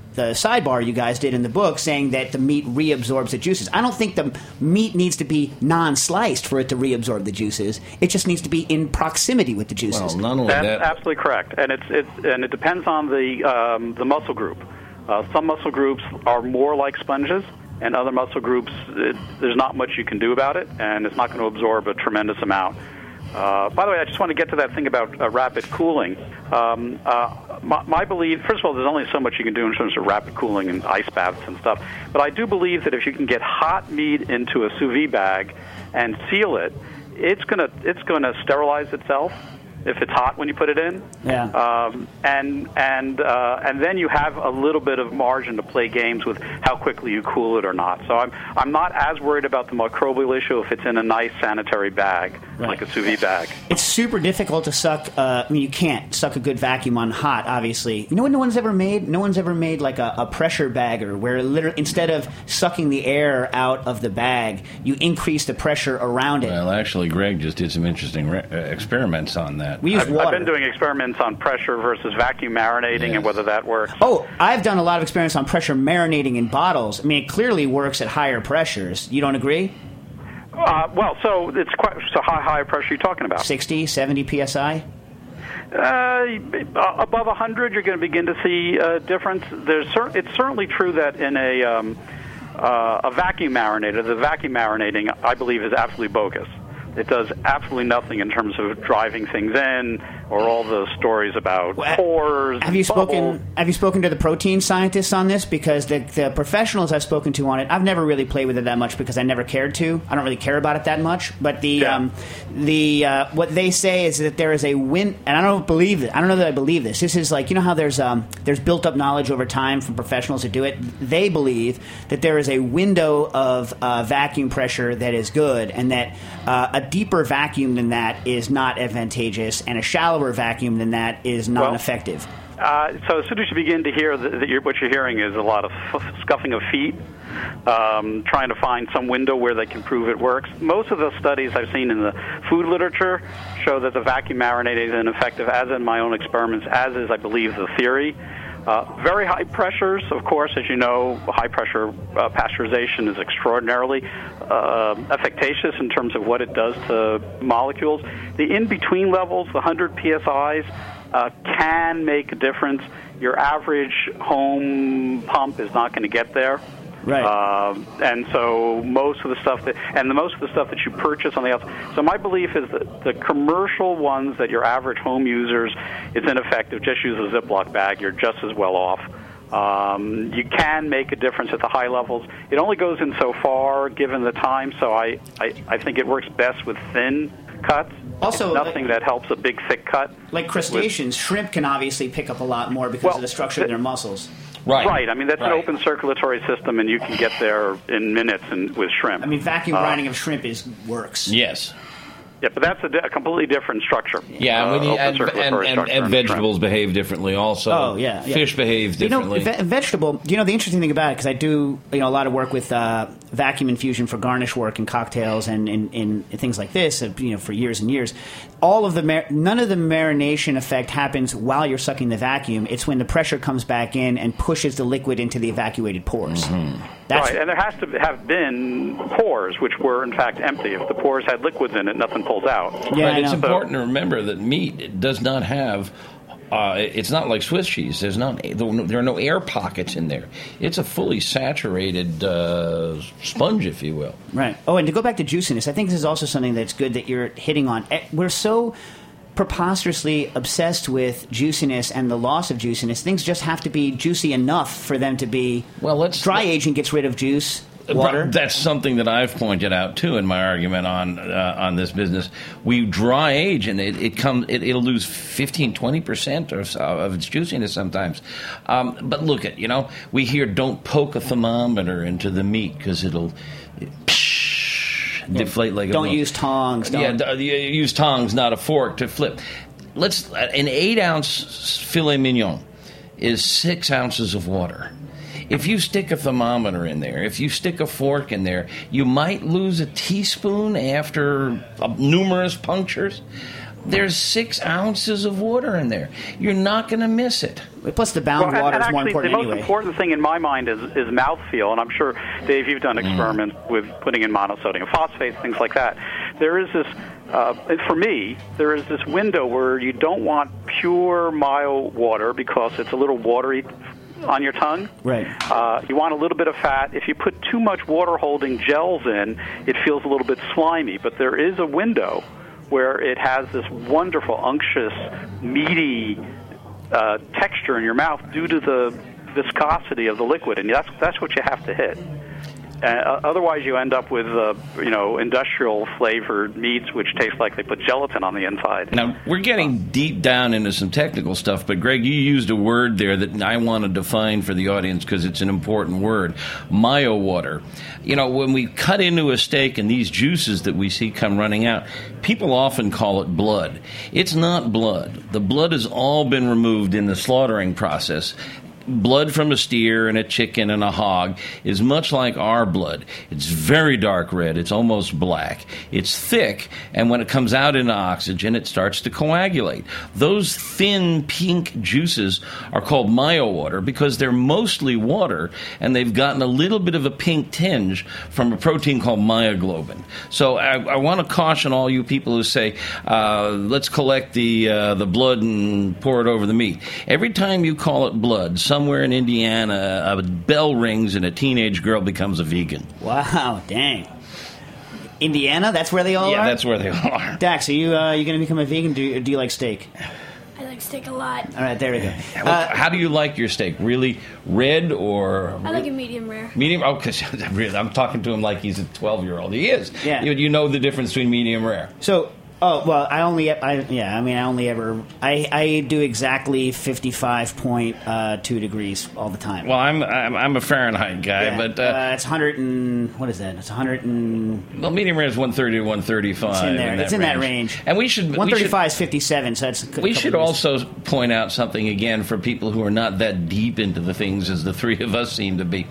the sidebar you guys did in the book, saying that the meat reabsorbs the juices. I don't think the meat needs to be non-sliced for it to reabsorb the juices. It just needs to be in proximity with the juices. Well, not only That's that, absolutely correct, and it's it's and it depends on the um, the muscle group. Uh, some muscle groups are more like sponges, and other muscle groups, it, there's not much you can do about it, and it's not going to absorb a tremendous amount. Uh, by the way, I just want to get to that thing about uh, rapid cooling. Um, uh, my, my belief, first of all, there's only so much you can do in terms of rapid cooling and ice baths and stuff. But I do believe that if you can get hot meat into a sous vide bag and seal it, it's gonna it's gonna sterilize itself if it's hot when you put it in. Yeah. Um, and and uh, and then you have a little bit of margin to play games with how quickly you cool it or not. So I'm I'm not as worried about the microbial issue if it's in a nice sanitary bag, Right. like a sous vide bag. It's super difficult to suck. Uh, I mean, you can't suck a good vacuum on hot, obviously. You know what no one's ever made? No one's ever made like a, a pressure bagger where literally instead of sucking the air out of the bag, you increase the pressure around it. well, actually, Greg just did some interesting re- uh, experiments on that. We use I've, water. I've been doing experiments on pressure versus vacuum marinating Yes. and whether that works. Oh, I've done a lot of experience on pressure marinating in bottles. I mean, it clearly works at higher pressures. You don't agree? Uh, well, so it's quite so how high pressure are you talking about? sixty, seventy P S I? Uh, above one hundred, you're going to begin to see a difference. There's cer- it's certainly true that in a um, uh, a vacuum marinator, the vacuum marinating, I believe, is absolutely bogus. It does absolutely nothing in terms of driving things in, or all the stories about Well, pores. Have you bubbles. spoken? Have you spoken to the protein scientists on this? Because the, the professionals I've spoken to on it, I've never really played with it that much because I never cared to. I don't really care about it that much. But the Yeah. um, the uh, what they say is that there is a win, and I don't believe it. I don't know that I believe this. This is like, you know how there's um, there's built up knowledge over time from professionals who do it. They believe that there is a window of uh, vacuum pressure that is good, and that uh, a deeper vacuum than that is not advantageous, and a shallower vacuum than that is non-effective. Uh, so as soon as you begin to hear that, that you're, what you're hearing is a lot of f- scuffing of feet, um, trying to find some window where they can prove it works. Most of the studies I've seen in the food literature show that the vacuum marinating is ineffective, as in my own experiments, as is, I believe, the theory. Uh, very high pressures, of course, as you know, high pressure uh, pasteurization is extraordinarily uh, efficacious in terms of what it does to molecules. The in-between levels, the one hundred P S Is, uh, can make a difference. Your average home pump is not going to get there. Right. Um, and so most of the stuff that, and the most of the stuff that you purchase on the outside. So my belief is that the commercial ones that your average home users, it's ineffective. Just use a Ziploc bag. You're just as well off. Um, you can make a difference at the high levels. It only goes in so far given the time. So I, I, I think it works best with thin cuts. Also, It's nothing that helps a big thick cut. Like crustaceans, shrimp can obviously pick up a lot more because Well, of the structure of their muscles. Right. Right. I mean, that's Right. an open circulatory system, and you can get there in minutes and with shrimp. I mean, vacuum Uh, grinding of shrimp is works. Yes. Yeah, but that's a, di- a completely different structure. Yeah, uh, and, we need, open and, and, circulatory and, structure and in vegetables shrimp. behave differently also. Oh, yeah, yeah. Fish behave differently. You know, ve- vegetable. You know, the interesting thing about it, because I do, you know, a lot of work with uh, vacuum infusion for garnish work and cocktails and in, in, in things like this, uh, you know, for years and years. All of the mar- none of the marination effect happens while you're sucking the vacuum. It's when the pressure comes back in and pushes the liquid into the evacuated pores. Mm-hmm. That's Right, and there has to have been pores, which were in fact empty. If the pores had liquids in it, nothing pulls out. Yeah, Right, I it's know. important to remember that meat does not have. Uh, it's not like Swiss cheese. There's not. There are no air pockets in there. It's a fully saturated uh, sponge, if you will. Right. Oh, and to go back to juiciness, I think this is also something that's good that you're hitting on. Eh, We're so preposterously obsessed with juiciness and the loss of juiciness. Things just have to be juicy enough for them to be. Well, let's dry aging gets rid of juice. Water. That's something that I've pointed out too in my argument on uh, on this business. We dry age, and it it comes it, it'll lose fifteen, twenty percent or so of its juiciness sometimes. Um, but look at you know we hear don't poke a thermometer into the meat because it'll. It, psh, Yeah. deflate like a Don't balloon. use tongs. Don't. Yeah, d- you use tongs, not a fork, to flip. Let's an eight ounce filet mignon is six ounces of water. If you stick a thermometer in there, if you stick a fork in there, you might lose a teaspoon after uh, numerous punctures. there's six ounces of water in there. You're not going to miss it. Plus, the bound well, water and, and is more actually, important the most anyway. important thing in my mind is, is mouthfeel, and I'm sure, Dave, you've done experiments mm. with putting in monosodium phosphate, things like that. There is this, uh, for me, there is this window where you don't want pure Mayo water because it's a little watery on your tongue. Right. Uh, you want a little bit of fat. If you put too much water-holding gels in, it feels a little bit slimy, but there is a window where it has this wonderful, unctuous, meaty uh, texture in your mouth due to the viscosity of the liquid, and that's that's what you have to hit. Uh, otherwise, you end up with uh, you know industrial flavored meats which taste like they put gelatin on the inside. Now we're getting deep down into some technical stuff, but Greg, you used a word there that I want to define for the audience because it's an important word: Mayo water. You know, when we cut into a steak and these juices that we see come running out, people often call it blood. It's not blood. The blood has all been removed in the slaughtering process. Blood from a steer and a chicken and a hog is much like our blood. It's very dark red. It's almost black. It's thick, and when it comes out into oxygen, it starts to coagulate. Those thin pink juices are called myowater because they're mostly water, and they've gotten a little bit of a pink tinge from a protein called myoglobin. So I, I want to caution all you people who say, uh, let's collect the, uh, the blood and pour it over the meat. Every time you call it blood, some Somewhere in Indiana, a bell rings and a teenage girl becomes a vegan. Wow, dang. Indiana? That's where they all yeah, are? Yeah, that's where they all are. Dax, are you, uh, you going to become a vegan? Do you, do you like steak? I like steak a lot. All right, there we go. Uh, How do you like your steak? Really red or... I like it medium rare. Medium? Oh, because I'm talking to him like he's a twelve-year-old. He is. Yeah. You, you know the difference between medium rare. So... Oh, well, I only, I, yeah, I mean, I only ever, I, I do exactly fifty-five point two degrees all the time. Well, I'm I'm, I'm a Fahrenheit guy, yeah, but... Uh, uh, it's one hundred and, what is that? It's one hundred and... Well, medium rare is one thirty to one thirty-five. It's in there. In that it's in range. that range. And we should... one thirty-five we should, is fifty-seven, so that's... A we should also point out something, again, for people who are not that deep into the things as the three of us seem to be.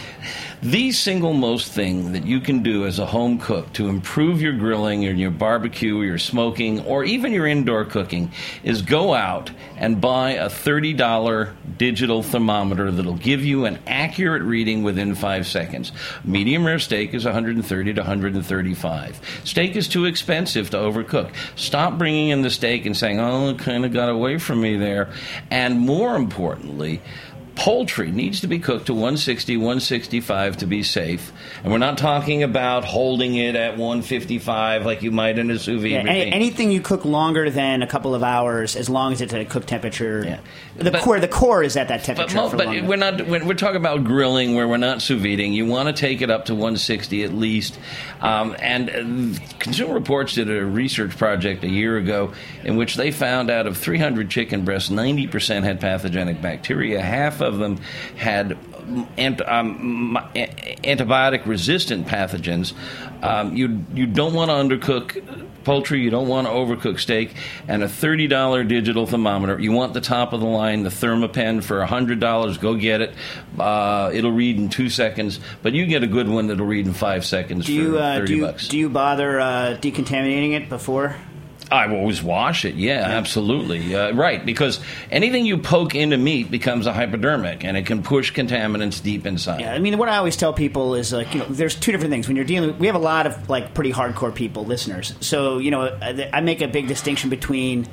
The single most thing that you can do as a home cook to improve your grilling or your barbecue or your smoking or even your indoor cooking is go out and buy a thirty dollars digital thermometer that'll give you an accurate reading within five seconds. Medium rare steak is one hundred thirty to one hundred thirty-five. Steak is too expensive to overcook. Stop bringing in the steak and saying, oh, it kind of got away from me there. And more importantly, poultry needs to be cooked to one sixty, one sixty-five to be safe. And we're not talking about holding it at one fifty-five like you might in a sous vide. Yeah, any, anything you cook longer than a couple of hours, as long as it's at a cook temperature. Yeah. The but, core the core is at that temperature. But, for but longer. we're not. We're talking about grilling where we're not sous viding. You want to take it up to one sixty at least. Um, and uh, Consumer Reports did a research project a year ago in which they found out of three hundred chicken breasts, ninety percent had pathogenic bacteria. Half of them had ant, um, antibiotic-resistant pathogens. Um, you you don't want to undercook poultry. You don't want to overcook steak. And a thirty dollars digital thermometer. You want the top of the line, the Thermapen for one hundred dollars. Go get it. Uh, it'll read in two seconds. But you get a good one that'll read in five seconds do you, for uh, thirty do you, bucks. Do you bother uh, decontaminating it before? I always wash it, yeah, yeah. absolutely. Uh, right, because anything you poke into meat becomes a hypodermic, and it can push contaminants deep inside. Yeah, I mean, what I always tell people is, like, you know, there's two different things. When you're dealing with, we have a lot of, like, pretty hardcore people, listeners. So, you know, I make a big distinction between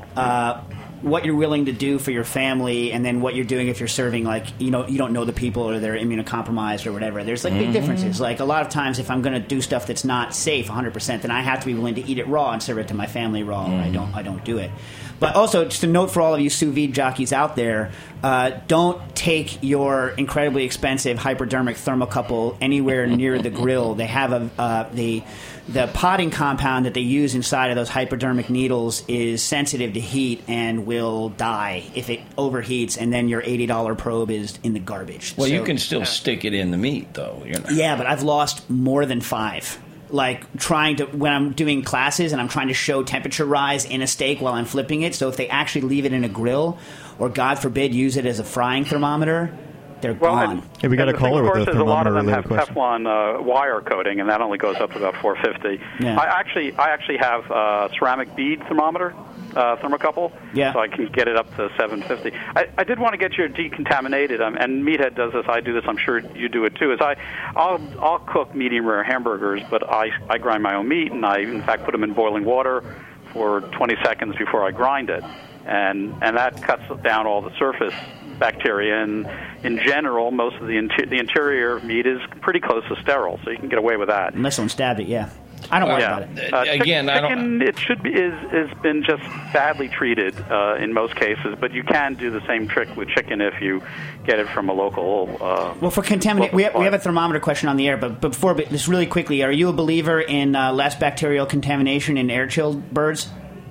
uh, what you're willing to do for your family and then what you're doing if you're serving, like, you know, you don't know the people or they're immunocompromised or whatever. There's, like, big mm-hmm. differences. Like, a lot of times if I'm going to do stuff that's not safe one hundred percent, then I have to be willing to eat it raw and serve it to my family raw, mm-hmm. or I don't, I don't do it. But also, just a note for all of you sous vide jockeys out there, uh, don't take your incredibly expensive hypodermic thermocouple anywhere near the grill. They have a uh, the the potting compound that they use inside of those hypodermic needles is sensitive to heat and will die if it overheats, and then your eighty dollars probe is in the garbage. Well, so, you can still uh, stick it in the meat, though. You know. Yeah, but I've lost more than five. Like, trying to, when I'm doing classes and I'm trying to show temperature rise in a steak while I'm flipping it, so if they actually leave it in a grill, or God forbid use it as a frying thermometer, they're well, gone. And, Hey, we got and a the thing, caller of with course, a is a lot of them thermometer-related have question. Teflon uh, wire coating, and that only goes up to about four fifty. Yeah. I actually, I actually have a ceramic bead thermometer, uh, thermocouple, Yeah. so I can get it up to seven fifty. I, I did want to get you decontaminated, um, and Meathead does this. I do this. I'm sure you do it too. Is I, I'll, I'll cook medium rare hamburgers, but I, I grind my own meat, and I, in fact, put them in boiling water for twenty seconds before I grind it, and and that cuts down all the surface bacteria. And in general, most of the inter- the interior meat is pretty close to sterile, so you can get away with that. Unless someone stabbed it, yeah. I don't worry yeah. about it. Uh, Again, chicken, I don't- it should be is has been just badly treated uh, in most cases, but you can do the same trick with chicken if you get it from a local. Uh, Well, for contaminate, local we have, we supplier. have a thermometer question on the air, but, but before, but just really quickly, are you a believer in uh, less bacterial contamination in air-chilled birds?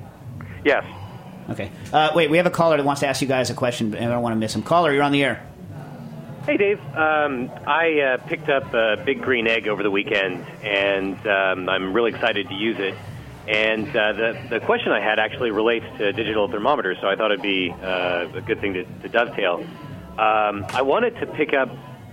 Yes. Okay. Uh, wait, we have a caller that wants to ask you guys a question, and I don't want to miss him. Caller, you're on the air. Hey, Dave. Um, I uh, picked up a big green egg over the weekend, and um, I'm really excited to use it. And uh, the, the question I had actually relates to digital thermometers, so I thought it'd be uh, a good thing to, to dovetail. Um, I wanted to pick up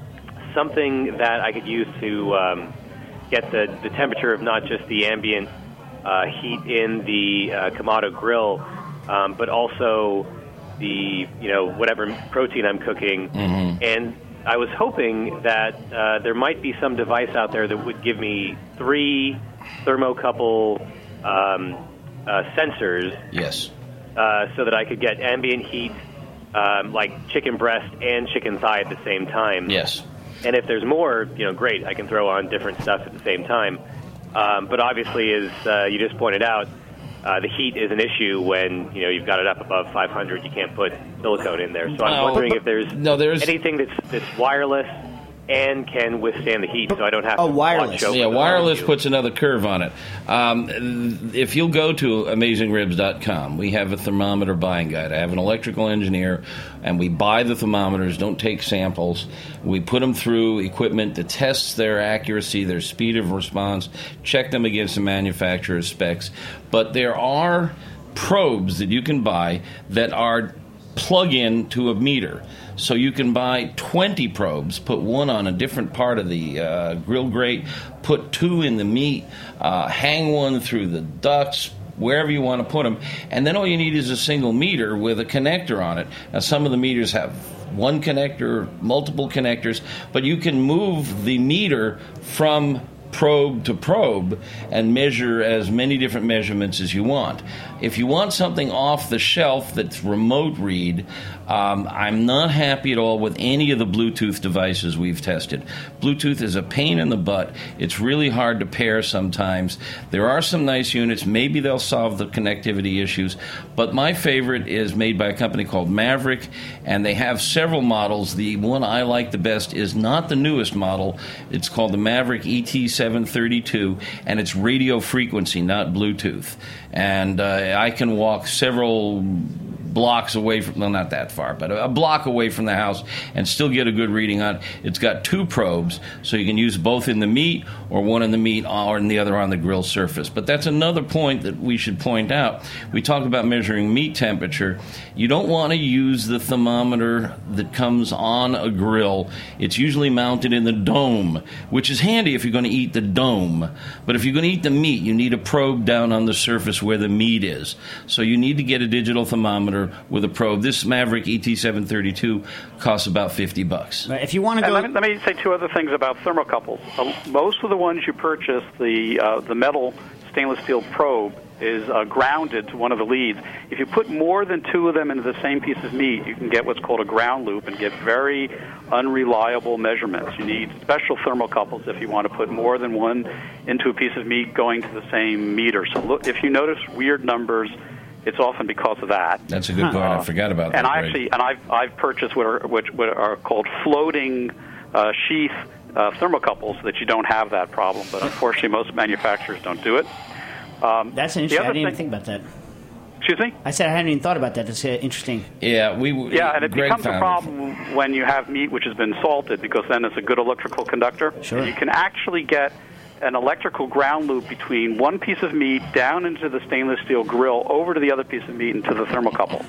something that I could use to um, get the, the temperature of not just the ambient uh, heat in the uh, Kamado grill, um, but also the, you know, whatever protein I'm cooking. Mm-hmm. And I was hoping that uh, there might be some device out there that would give me three thermocouple um, uh, sensors. Yes. Uh, so that I could get ambient heat, um, like chicken breast and chicken thigh at the same time. Yes. And if there's more, you know, great, I can throw on different stuff at the same time. Um, but obviously, as uh, you just pointed out, uh, the heat is an issue when, you know, you've got it up above five hundred. You can't put silicone in there. So I'm Oh, wondering but- if there's, no, there's anything that's, that's wireless and can withstand the heat, so I don't have Oh, to wireless. watch over Yeah, the wireless barbecue. puts another curve on it. Um, if you'll go to amazing ribs dot com, we have a thermometer buying guide. I have an electrical engineer, and we buy the thermometers, don't take samples. We put them through equipment that tests their accuracy, their speed of response, check them against the manufacturer's specs. But there are probes that you can buy that are plug-in to a meter. So you can buy twenty probes, put one on a different part of the uh, grill grate, put two in the meat, uh, hang one through the ducts, wherever you want to put them, and then all you need is a single meter with a connector on it. Now, some of the meters have one connector, multiple connectors, but you can move the meter from probe to probe and measure as many different measurements as you want. If you want something off the shelf that's remote read, um, I'm not happy at all with any of the Bluetooth devices we've tested. Bluetooth is a pain in the butt. It's really hard to pair sometimes. There are some nice units. Maybe they'll solve the connectivity issues. But my favorite is made by a company called Maverick, and they have several models. The one I like the best is not the newest model. It's called the Maverick E T seven thirty-two, and it's radio frequency, not Bluetooth. And uh, I can walk several blocks away from, well, not that far, but a block away from the house and still get a good reading on it. It's got two probes, so you can use both in the meat or one in the meat or in the other on the grill surface. But that's another point that we should point out. We talk about measuring meat temperature. You don't want to use the thermometer that comes on a grill. It's usually mounted in the dome, which is handy if you're going to eat the dome. But if you're going to eat the meat, you need a probe down on the surface where the meat is. So you need to get a digital thermometer with a probe. This Maverick E T seven thirty-two costs about fifty bucks. If you want to And go, let, me, let me say two other things about thermocouples. Uh, most of the ones you purchase, the uh, the metal stainless steel probe is uh, grounded to one of the leads. If you put more than two of them into the same piece of meat, you can get what's called a ground loop and get very unreliable measurements. You need special thermocouples if you want to put more than one into a piece of meat going to the same meter. So look, if you notice weird numbers, it's often because of that. That's a good point. I forgot about that. And I Greg. actually, and I've I've purchased what are which what are called floating uh, sheath uh, thermocouples so that you don't have that problem. But unfortunately, most manufacturers don't do it. Um, that's the interesting. I other didn't even thing- think about that. Excuse me? I said I hadn't even thought about that. That's uh, interesting. Yeah, we. Yeah, and it Greg becomes a found it. problem when you have meat which has been salted because then it's a good electrical conductor. Sure. You can actually get an electrical ground loop between one piece of meat down into the stainless steel grill over to the other piece of meat into the thermocouple.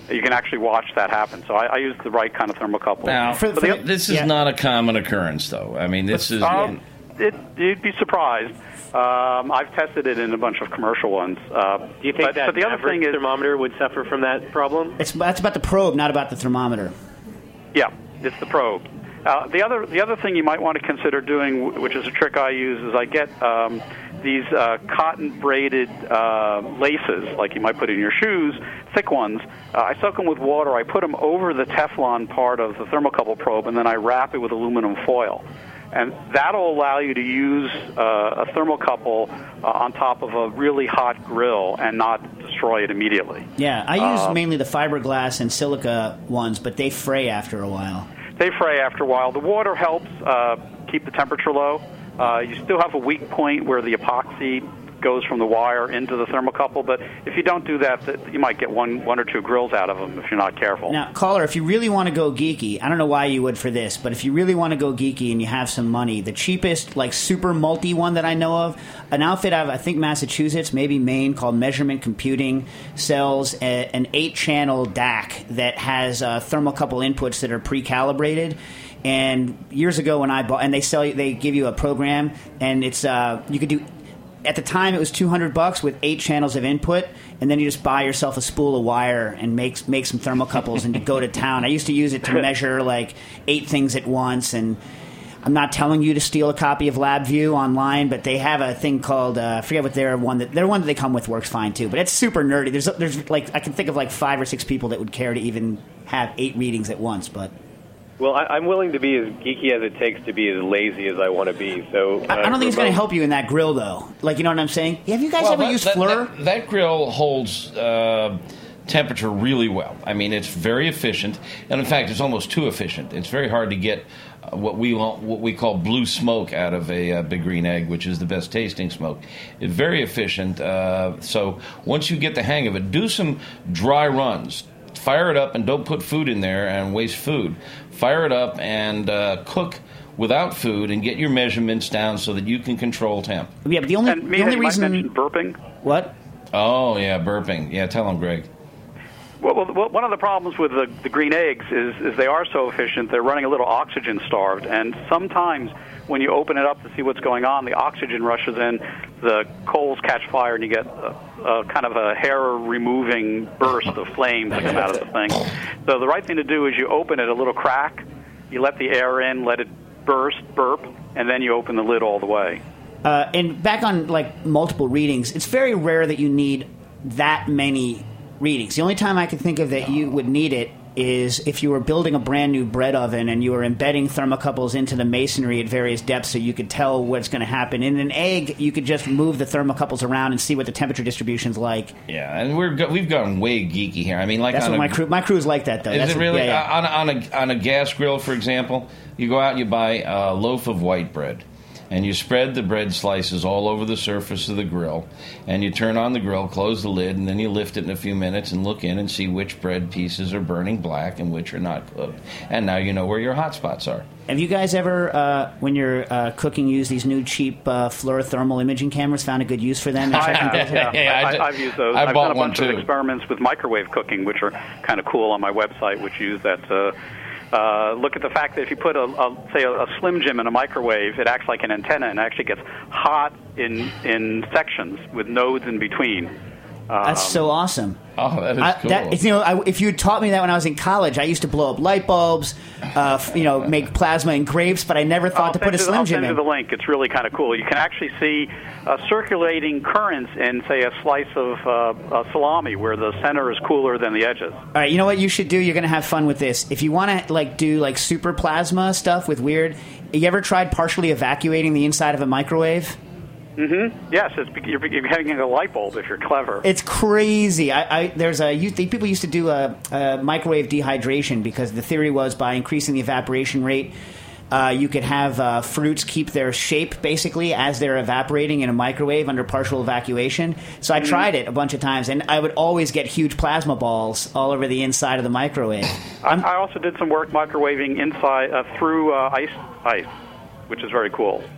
you can actually watch that happen. So I, I use the right kind of thermocouple. Now, For, for, the, this is yeah. not a common occurrence, though. I mean, this is... Um, it, you'd be surprised. Um, I've tested it in a bunch of commercial ones. Uh, Do you think but, that but the other thing is, thermometer would suffer from that problem? It's that's about the probe, not about the thermometer. Yeah, it's the probe. Uh, the other the other thing you might want to consider doing, which is a trick I use, is I get um, these uh, cotton braided uh, laces, like you might put in your shoes, thick ones. Uh, I soak them with water. I put them over the Teflon part of the thermocouple probe, and then I wrap it with aluminum foil. And that'll allow you to use uh, a thermocouple uh, on top of a really hot grill and not destroy it immediately. Yeah, I use um, mainly the fiberglass and silica ones, but they fray after a while. They fray after a while. The water helps uh, keep the temperature low. Uh, you still have a weak point where the epoxy goes from the wire into the thermocouple, but if you don't do that, you might get one one or two grills out of them if you're not careful. Now, caller, if you really want to go geeky, I don't know why you would for this, but if you really want to go geeky and you have some money, the cheapest, like, super multi one that I know of, an outfit out of, I think, Massachusetts, maybe Maine, called Measurement Computing, sells a, an eight-channel D A C that has uh, thermocouple inputs that are pre-calibrated. And years ago when I bought, and they sell you, they give you a program, and it's uh, you could do. At the time, it was two hundred bucks with eight channels of input, and then you just buy yourself a spool of wire and make make some thermocouples and you go to town. I used to use it to measure like eight things at once, and I'm not telling you to steal a copy of LabVIEW online, but they have a thing called uh, I forget what their one that their one that they come with works fine too, but it's super nerdy. There's there's like I can think of like five or six people that would care to even have eight readings at once, but. Well, I, I'm willing to be as geeky as it takes to be as lazy as I want to be. So uh, I, I don't think it's going to help you in that grill, though. Like, you know what I'm saying? Have you guys well, ever that, used that, FLIR? That, that grill holds uh, temperature really well. I mean, it's very efficient, and in fact, it's almost too efficient. It's very hard to get uh, what we want, what we call blue smoke out of a uh, Big Green Egg, which is the best tasting smoke. It's very efficient. Uh, so once you get the hang of it, do some dry runs. Fire it up and don't put food in there and waste food. Fire it up and uh, cook without food and get your measurements down so that you can control temp. Yeah, but the only, and the only reason... mention burping. What? Oh, yeah, burping. Yeah, tell them, Greg. Well, well, one of the problems with the, the green eggs is, is they are so efficient, they're running a little oxygen-starved, and sometimes when you open it up to see what's going on, the oxygen rushes in, the coals catch fire, and you get a, a kind of a hair-removing burst of flames that come out of the thing. So the right thing to do is you open it a little crack, you let the air in, let it burst, burp, and then you open the lid all the way. Uh, and back on, like, multiple readings, it's very rare that you need that many readings. The only time I can think of that you would need it is if you were building a brand new bread oven and you were embedding thermocouples into the masonry at various depths so you could tell what's going to happen. In an egg, you could just move the thermocouples around and see what the temperature distribution's like. Yeah, and we're go- we've gone way geeky here. I mean, like that's on what a, my crew my crew is like that though. Is that's it really a, yeah, yeah. on a, on a on a gas grill, for example? You go out and you buy a loaf of white bread. And you spread the bread slices all over the surface of the grill, and you turn on the grill, close the lid, and then you lift it in a few minutes and look in and see which bread pieces are burning black and which are not cooked. And now you know where your hot spots are. Have you guys ever, uh, when you're uh, cooking, use these new cheap uh, FLIR thermal imaging cameras? Found a good use for them? I have, yeah. yeah, I, I, I've used those. I I've bought done a one bunch too. of experiments with microwave cooking, which are kind of cool on my website, which use that. Uh, Uh, look at the fact that if you put, a, a say, a, a Slim Jim in a microwave, it acts like an antenna and actually gets hot in in sections with nodes in between. Um, That's so awesome. Oh, that is I, cool. That, you know, I, if you had taught me that when I was in college, I used to blow up light bulbs, uh, you know, make plasma in grapes, but I never thought I'll to put a you, Slim I'll Jim send in. you the link. It's really kind of cool. You can actually see uh, circulating currents in, say, a slice of uh, uh, salami where the center is cooler than the edges. All right, you know what you should do? You're going to have fun with this. If you want to like do like super plasma stuff with weird, you ever tried partially evacuating the inside of a microwave? Mm-hmm. Yes, it's, you're, you're having a light bulb if you're clever. It's crazy. I, I there's a you, people used to do a, a microwave dehydration because the theory was by increasing the evaporation rate, uh, you could have uh, fruits keep their shape basically as they're evaporating in a microwave under partial evacuation. So I mm-hmm. tried it a bunch of times, and I would always get huge plasma balls all over the inside of the microwave. I, I also did some work microwaving inside uh, through uh, ice, ice, which is very cool.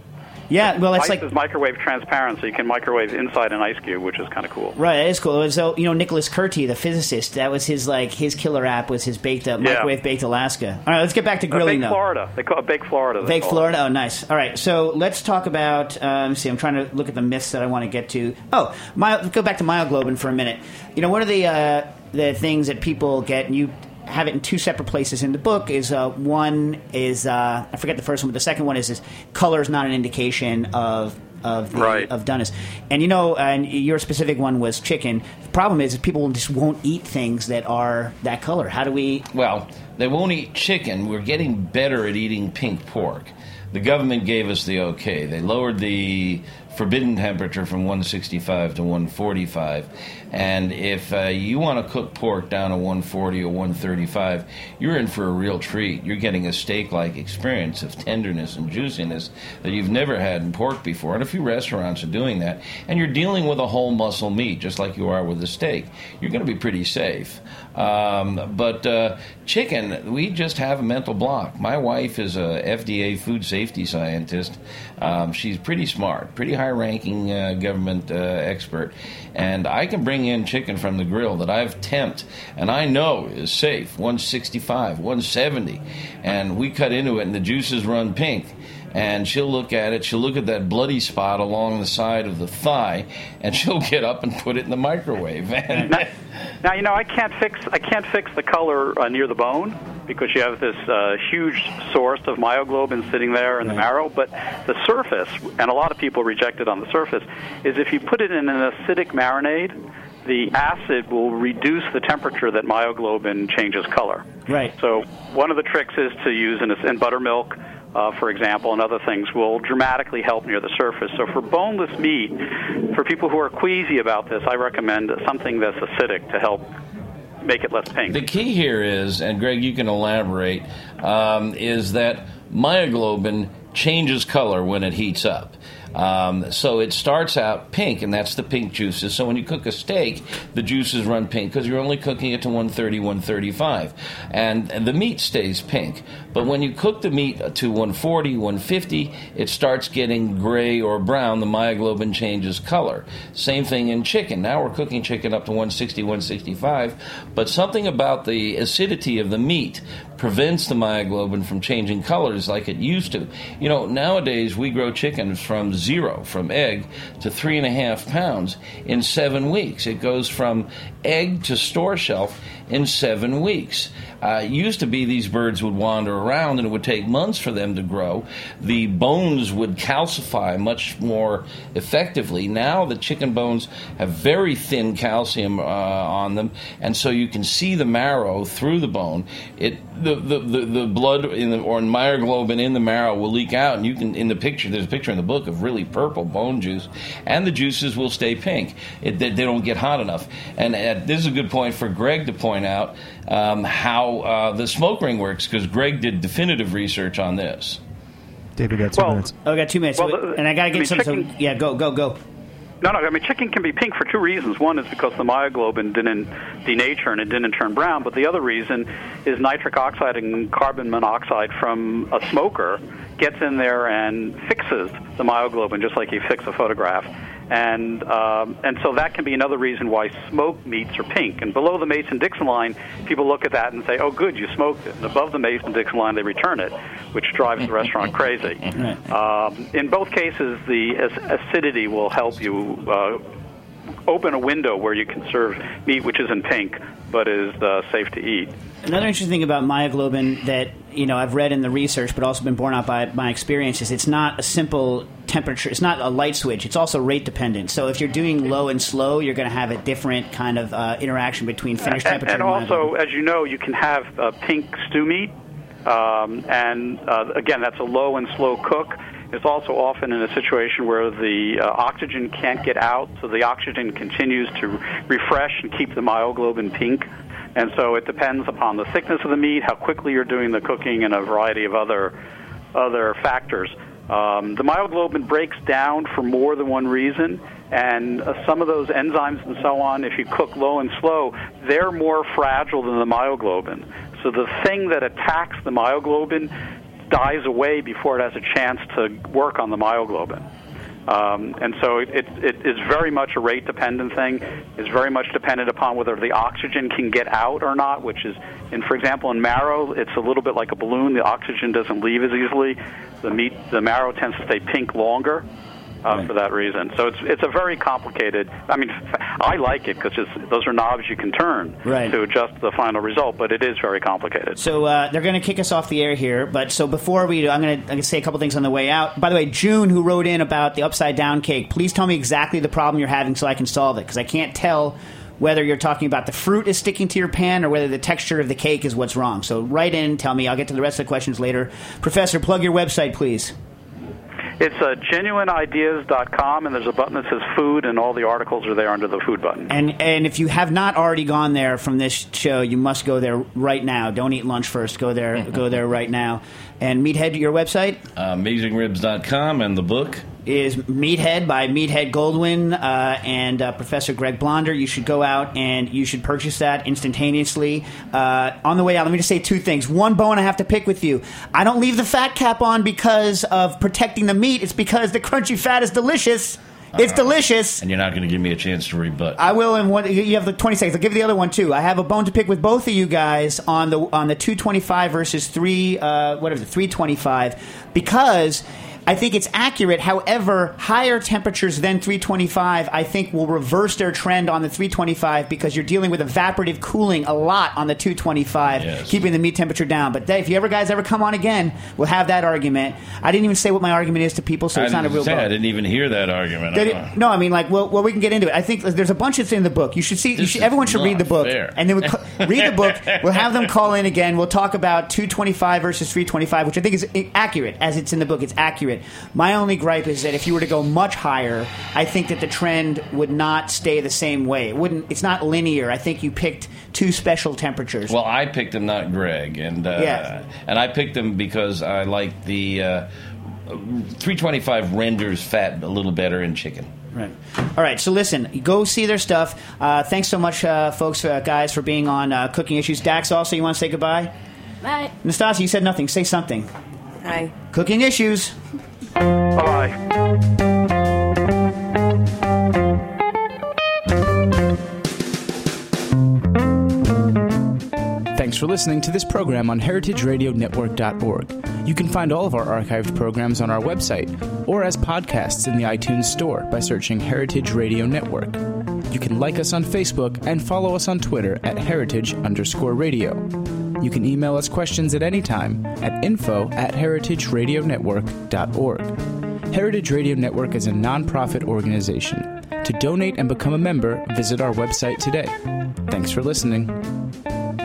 Yeah, well, it's ice like is microwave transparent, so you can microwave inside an ice cube, which is kind of cool. Right, it is cool. So you know, Nicholas Curti, the physicist, that was his like his killer app was his baked uh, microwave yeah. baked Alaska. All right, let's get back to grilling. Uh, Bake Florida. They call it Bake Florida. Bake Florida. Oh, nice. All right, so let's talk about. Uh, let me see. I'm trying to look at the myths that I want to get to. Oh, my, let's go back to myoglobin for a minute. You know, one of the uh, the things that people get, and you have it in two separate places in the book, is uh, one is uh, I forget the first one, but the second one is, is color is not an indication of of the, right. of doneness. And you know, and your specific one was chicken. The problem is, is people just won't eat things that are that color. How do we? Well, they won't eat chicken. We're getting better at eating pink pork. The government gave us the okay. They lowered the forbidden temperature from one sixty-five to one forty-five. And if uh, you want to cook pork down to one forty or one thirty-five, you're in for a real treat. You're getting a steak-like experience of tenderness and juiciness that you've never had in pork before. And a few restaurants are doing that. And you're dealing with a whole muscle meat, just like you are with a steak. You're going to be pretty safe. Um, but uh, chicken, we just have a mental block. My wife is a F D A food safety scientist. Um, she's pretty smart, pretty high-ranking uh, government uh, expert. And I can bring in chicken from the grill that I've temped and I know is safe, one sixty-five, one seventy. And we cut into it and the juices run pink. And she'll look at it, she'll look at that bloody spot along the side of the thigh, and she'll get up and put it in the microwave. now, now, you know, I can't fix I can't fix the color uh, near the bone because you have this uh, huge source of myoglobin sitting there in the marrow. But the surface, and a lot of people reject it on the surface, is if you put it in an acidic marinade, the acid will reduce the temperature that myoglobin changes color. Right. So one of the tricks is to use in, in buttermilk, Uh, for example, and other things will dramatically help near the surface. So for boneless meat, for people who are queasy about this, I recommend something that's acidic to help make it less pink. The key here is, and Greg, you can elaborate, um, is that myoglobin changes color when it heats up. Um, so it starts out pink, and that's the pink juices. So when you cook a steak, the juices run pink because you're only cooking it to one thirty, one thirty-five. And, and the meat stays pink. But when you cook the meat to one forty, one fifty, it starts getting gray or brown. The myoglobin changes color. Same thing in chicken. Now we're cooking chicken up to one sixty, one sixty-five. But something about the acidity of the meat prevents the myoglobin from changing colors like it used to. You know, nowadays we grow chickens from zero, from egg to three and a half pounds in seven weeks. It goes from egg to store shelf in seven weeks. Uh, it used to be these birds would wander around and it would take months for them to grow. The bones would calcify much more effectively. Now the chicken bones have very thin calcium uh, on them, and so you can see the marrow through the bone. It the the, the, the blood in the, or myoglobin in the marrow will leak out, and you can in the picture. There's a picture in the book of really purple bone juice, and the juices will stay pink. It, they, they don't get hot enough. And uh, this is a good point for Greg to point out um, how uh, the smoke ring works, because Greg did definitive research on this. David, got two well, minutes. Oh, I got two minutes, well, the, and I got to get I mean, some. chicken, so, yeah, go, go, go. No, no. I mean, chicken can be pink for two reasons. One is because the myoglobin didn't denature and it didn't turn brown. But the other reason is nitric oxide and carbon monoxide from a smoker gets in there and fixes the myoglobin, just like you fix a photograph. And um, and so that can be another reason why smoked meats are pink. And below the Mason-Dixon line, people look at that and say, oh, good, you smoked it. And above the Mason-Dixon line, they return it, which drives the restaurant crazy. Um, in both cases, the acidity will help you uh, open a window where you can serve meat which isn't pink but is uh, safe to eat. Another interesting thing about myoglobin that you know I've read in the research, but also been borne out by my experience, is it's not a simple temperature. It's not a light switch. It's also rate dependent. So if you're doing low and slow, you're going to have a different kind of uh, interaction between finished and, temperature and, and also, as you know, you can have uh, pink stew meat, um, and uh, again, that's a low and slow cook. It's also often in a situation where the uh, oxygen can't get out, so the oxygen continues to refresh and keep the myoglobin pink. And so it depends upon the thickness of the meat, how quickly you're doing the cooking, and a variety of other other factors. Um, the myoglobin breaks down for more than one reason, and uh, some of those enzymes and so on, if you cook low and slow, they're more fragile than the myoglobin. So the thing that attacks the myoglobin dies away before it has a chance to work on the myoglobin. Um, and so it, it, it is very much a rate-dependent thing. It's very much dependent upon whether the oxygen can get out or not, which is, in, for example, in marrow, it's a little bit like a balloon. The oxygen doesn't leave as easily. The meat, the marrow tends to stay pink longer. Uh, right. For that reason. So it's it's a very complicated, I mean, I like it because those are knobs you can turn right. to adjust the final result, but it is very complicated. So uh, they're going to kick us off the air here, but so before we do, I'm going to say a couple things on the way out. By the way, June, who wrote in about the upside-down cake, please tell me exactly the problem you're having so I can solve it, because I can't tell whether you're talking about the fruit is sticking to your pan or whether the texture of the cake is what's wrong. So write in, tell me. I'll get to the rest of the questions later. Professor, plug your website, please. It's uh, genuine ideas dot com, and there's a button that says food, and all the articles are there under the food button. And and if you have not already gone there from this show, you must go there right now. Don't eat lunch first. Go there go there right now. And Meathead, your website? Uh, amazing ribs dot com, and the book is Meathead by Meathead Goldwyn uh, and uh, Professor Greg Blonder. You should go out and you should purchase that instantaneously. Uh, on the way out, let me just say two things. One bone I have to pick with you. I don't leave the fat cap on because of protecting the meat. It's because the crunchy fat is delicious. It's uh, delicious. And you're not going to give me a chance to rebut. I will in one. You have the twenty seconds. I'll give you the other one too. I have a bone to pick with both of you guys on the on the two twenty-five versus three. Uh, what is it? three twenty-five, because I think it's accurate. However, higher temperatures than three twenty-five, I think, will reverse their trend on the three twenty-five because you're dealing with evaporative cooling a lot on the two twenty-five, yes. keeping the meat temperature down. But if you ever guys ever come on again, we'll have that argument. I didn't even say what my argument is to people, so it's not a real. Say, book. I didn't even hear that argument. It, no, I mean, like, well, well, we can get into it. I think there's a bunch that's in the book. You should see. You should, everyone should read the book, fair. and then we'll read the book. We'll have them call in again. We'll talk about two twenty-five versus three twenty-five, which I think is accurate as it's in the book. It's accurate. My only gripe is that if you were to go much higher, I think that the trend would not stay the same way. It wouldn't. It's not linear. I think you picked two special temperatures. Well, I picked them, not Greg, and uh, yeah. and I picked them because I like the uh, three twenty-five renders fat a little better in chicken. Right. All right. So listen, go see their stuff. Uh, thanks so much, uh, folks, uh, guys, for being on uh, Cooking Issues. Dax, also, you want to say goodbye? Bye. Nastasia, you said nothing. Say something. Hi. Cooking Issues. Bye-bye. Thanks for listening to this program on heritage radio network dot org. You can find all of our archived programs on our website or as podcasts in the iTunes Store by searching Heritage Radio Network. You can like us on Facebook and follow us on Twitter at heritage underscore radio. You can email us questions at any time at info at heritage radio network dot org. Heritage Radio Network is a nonprofit organization. To donate and become a member, visit our website today. Thanks for listening.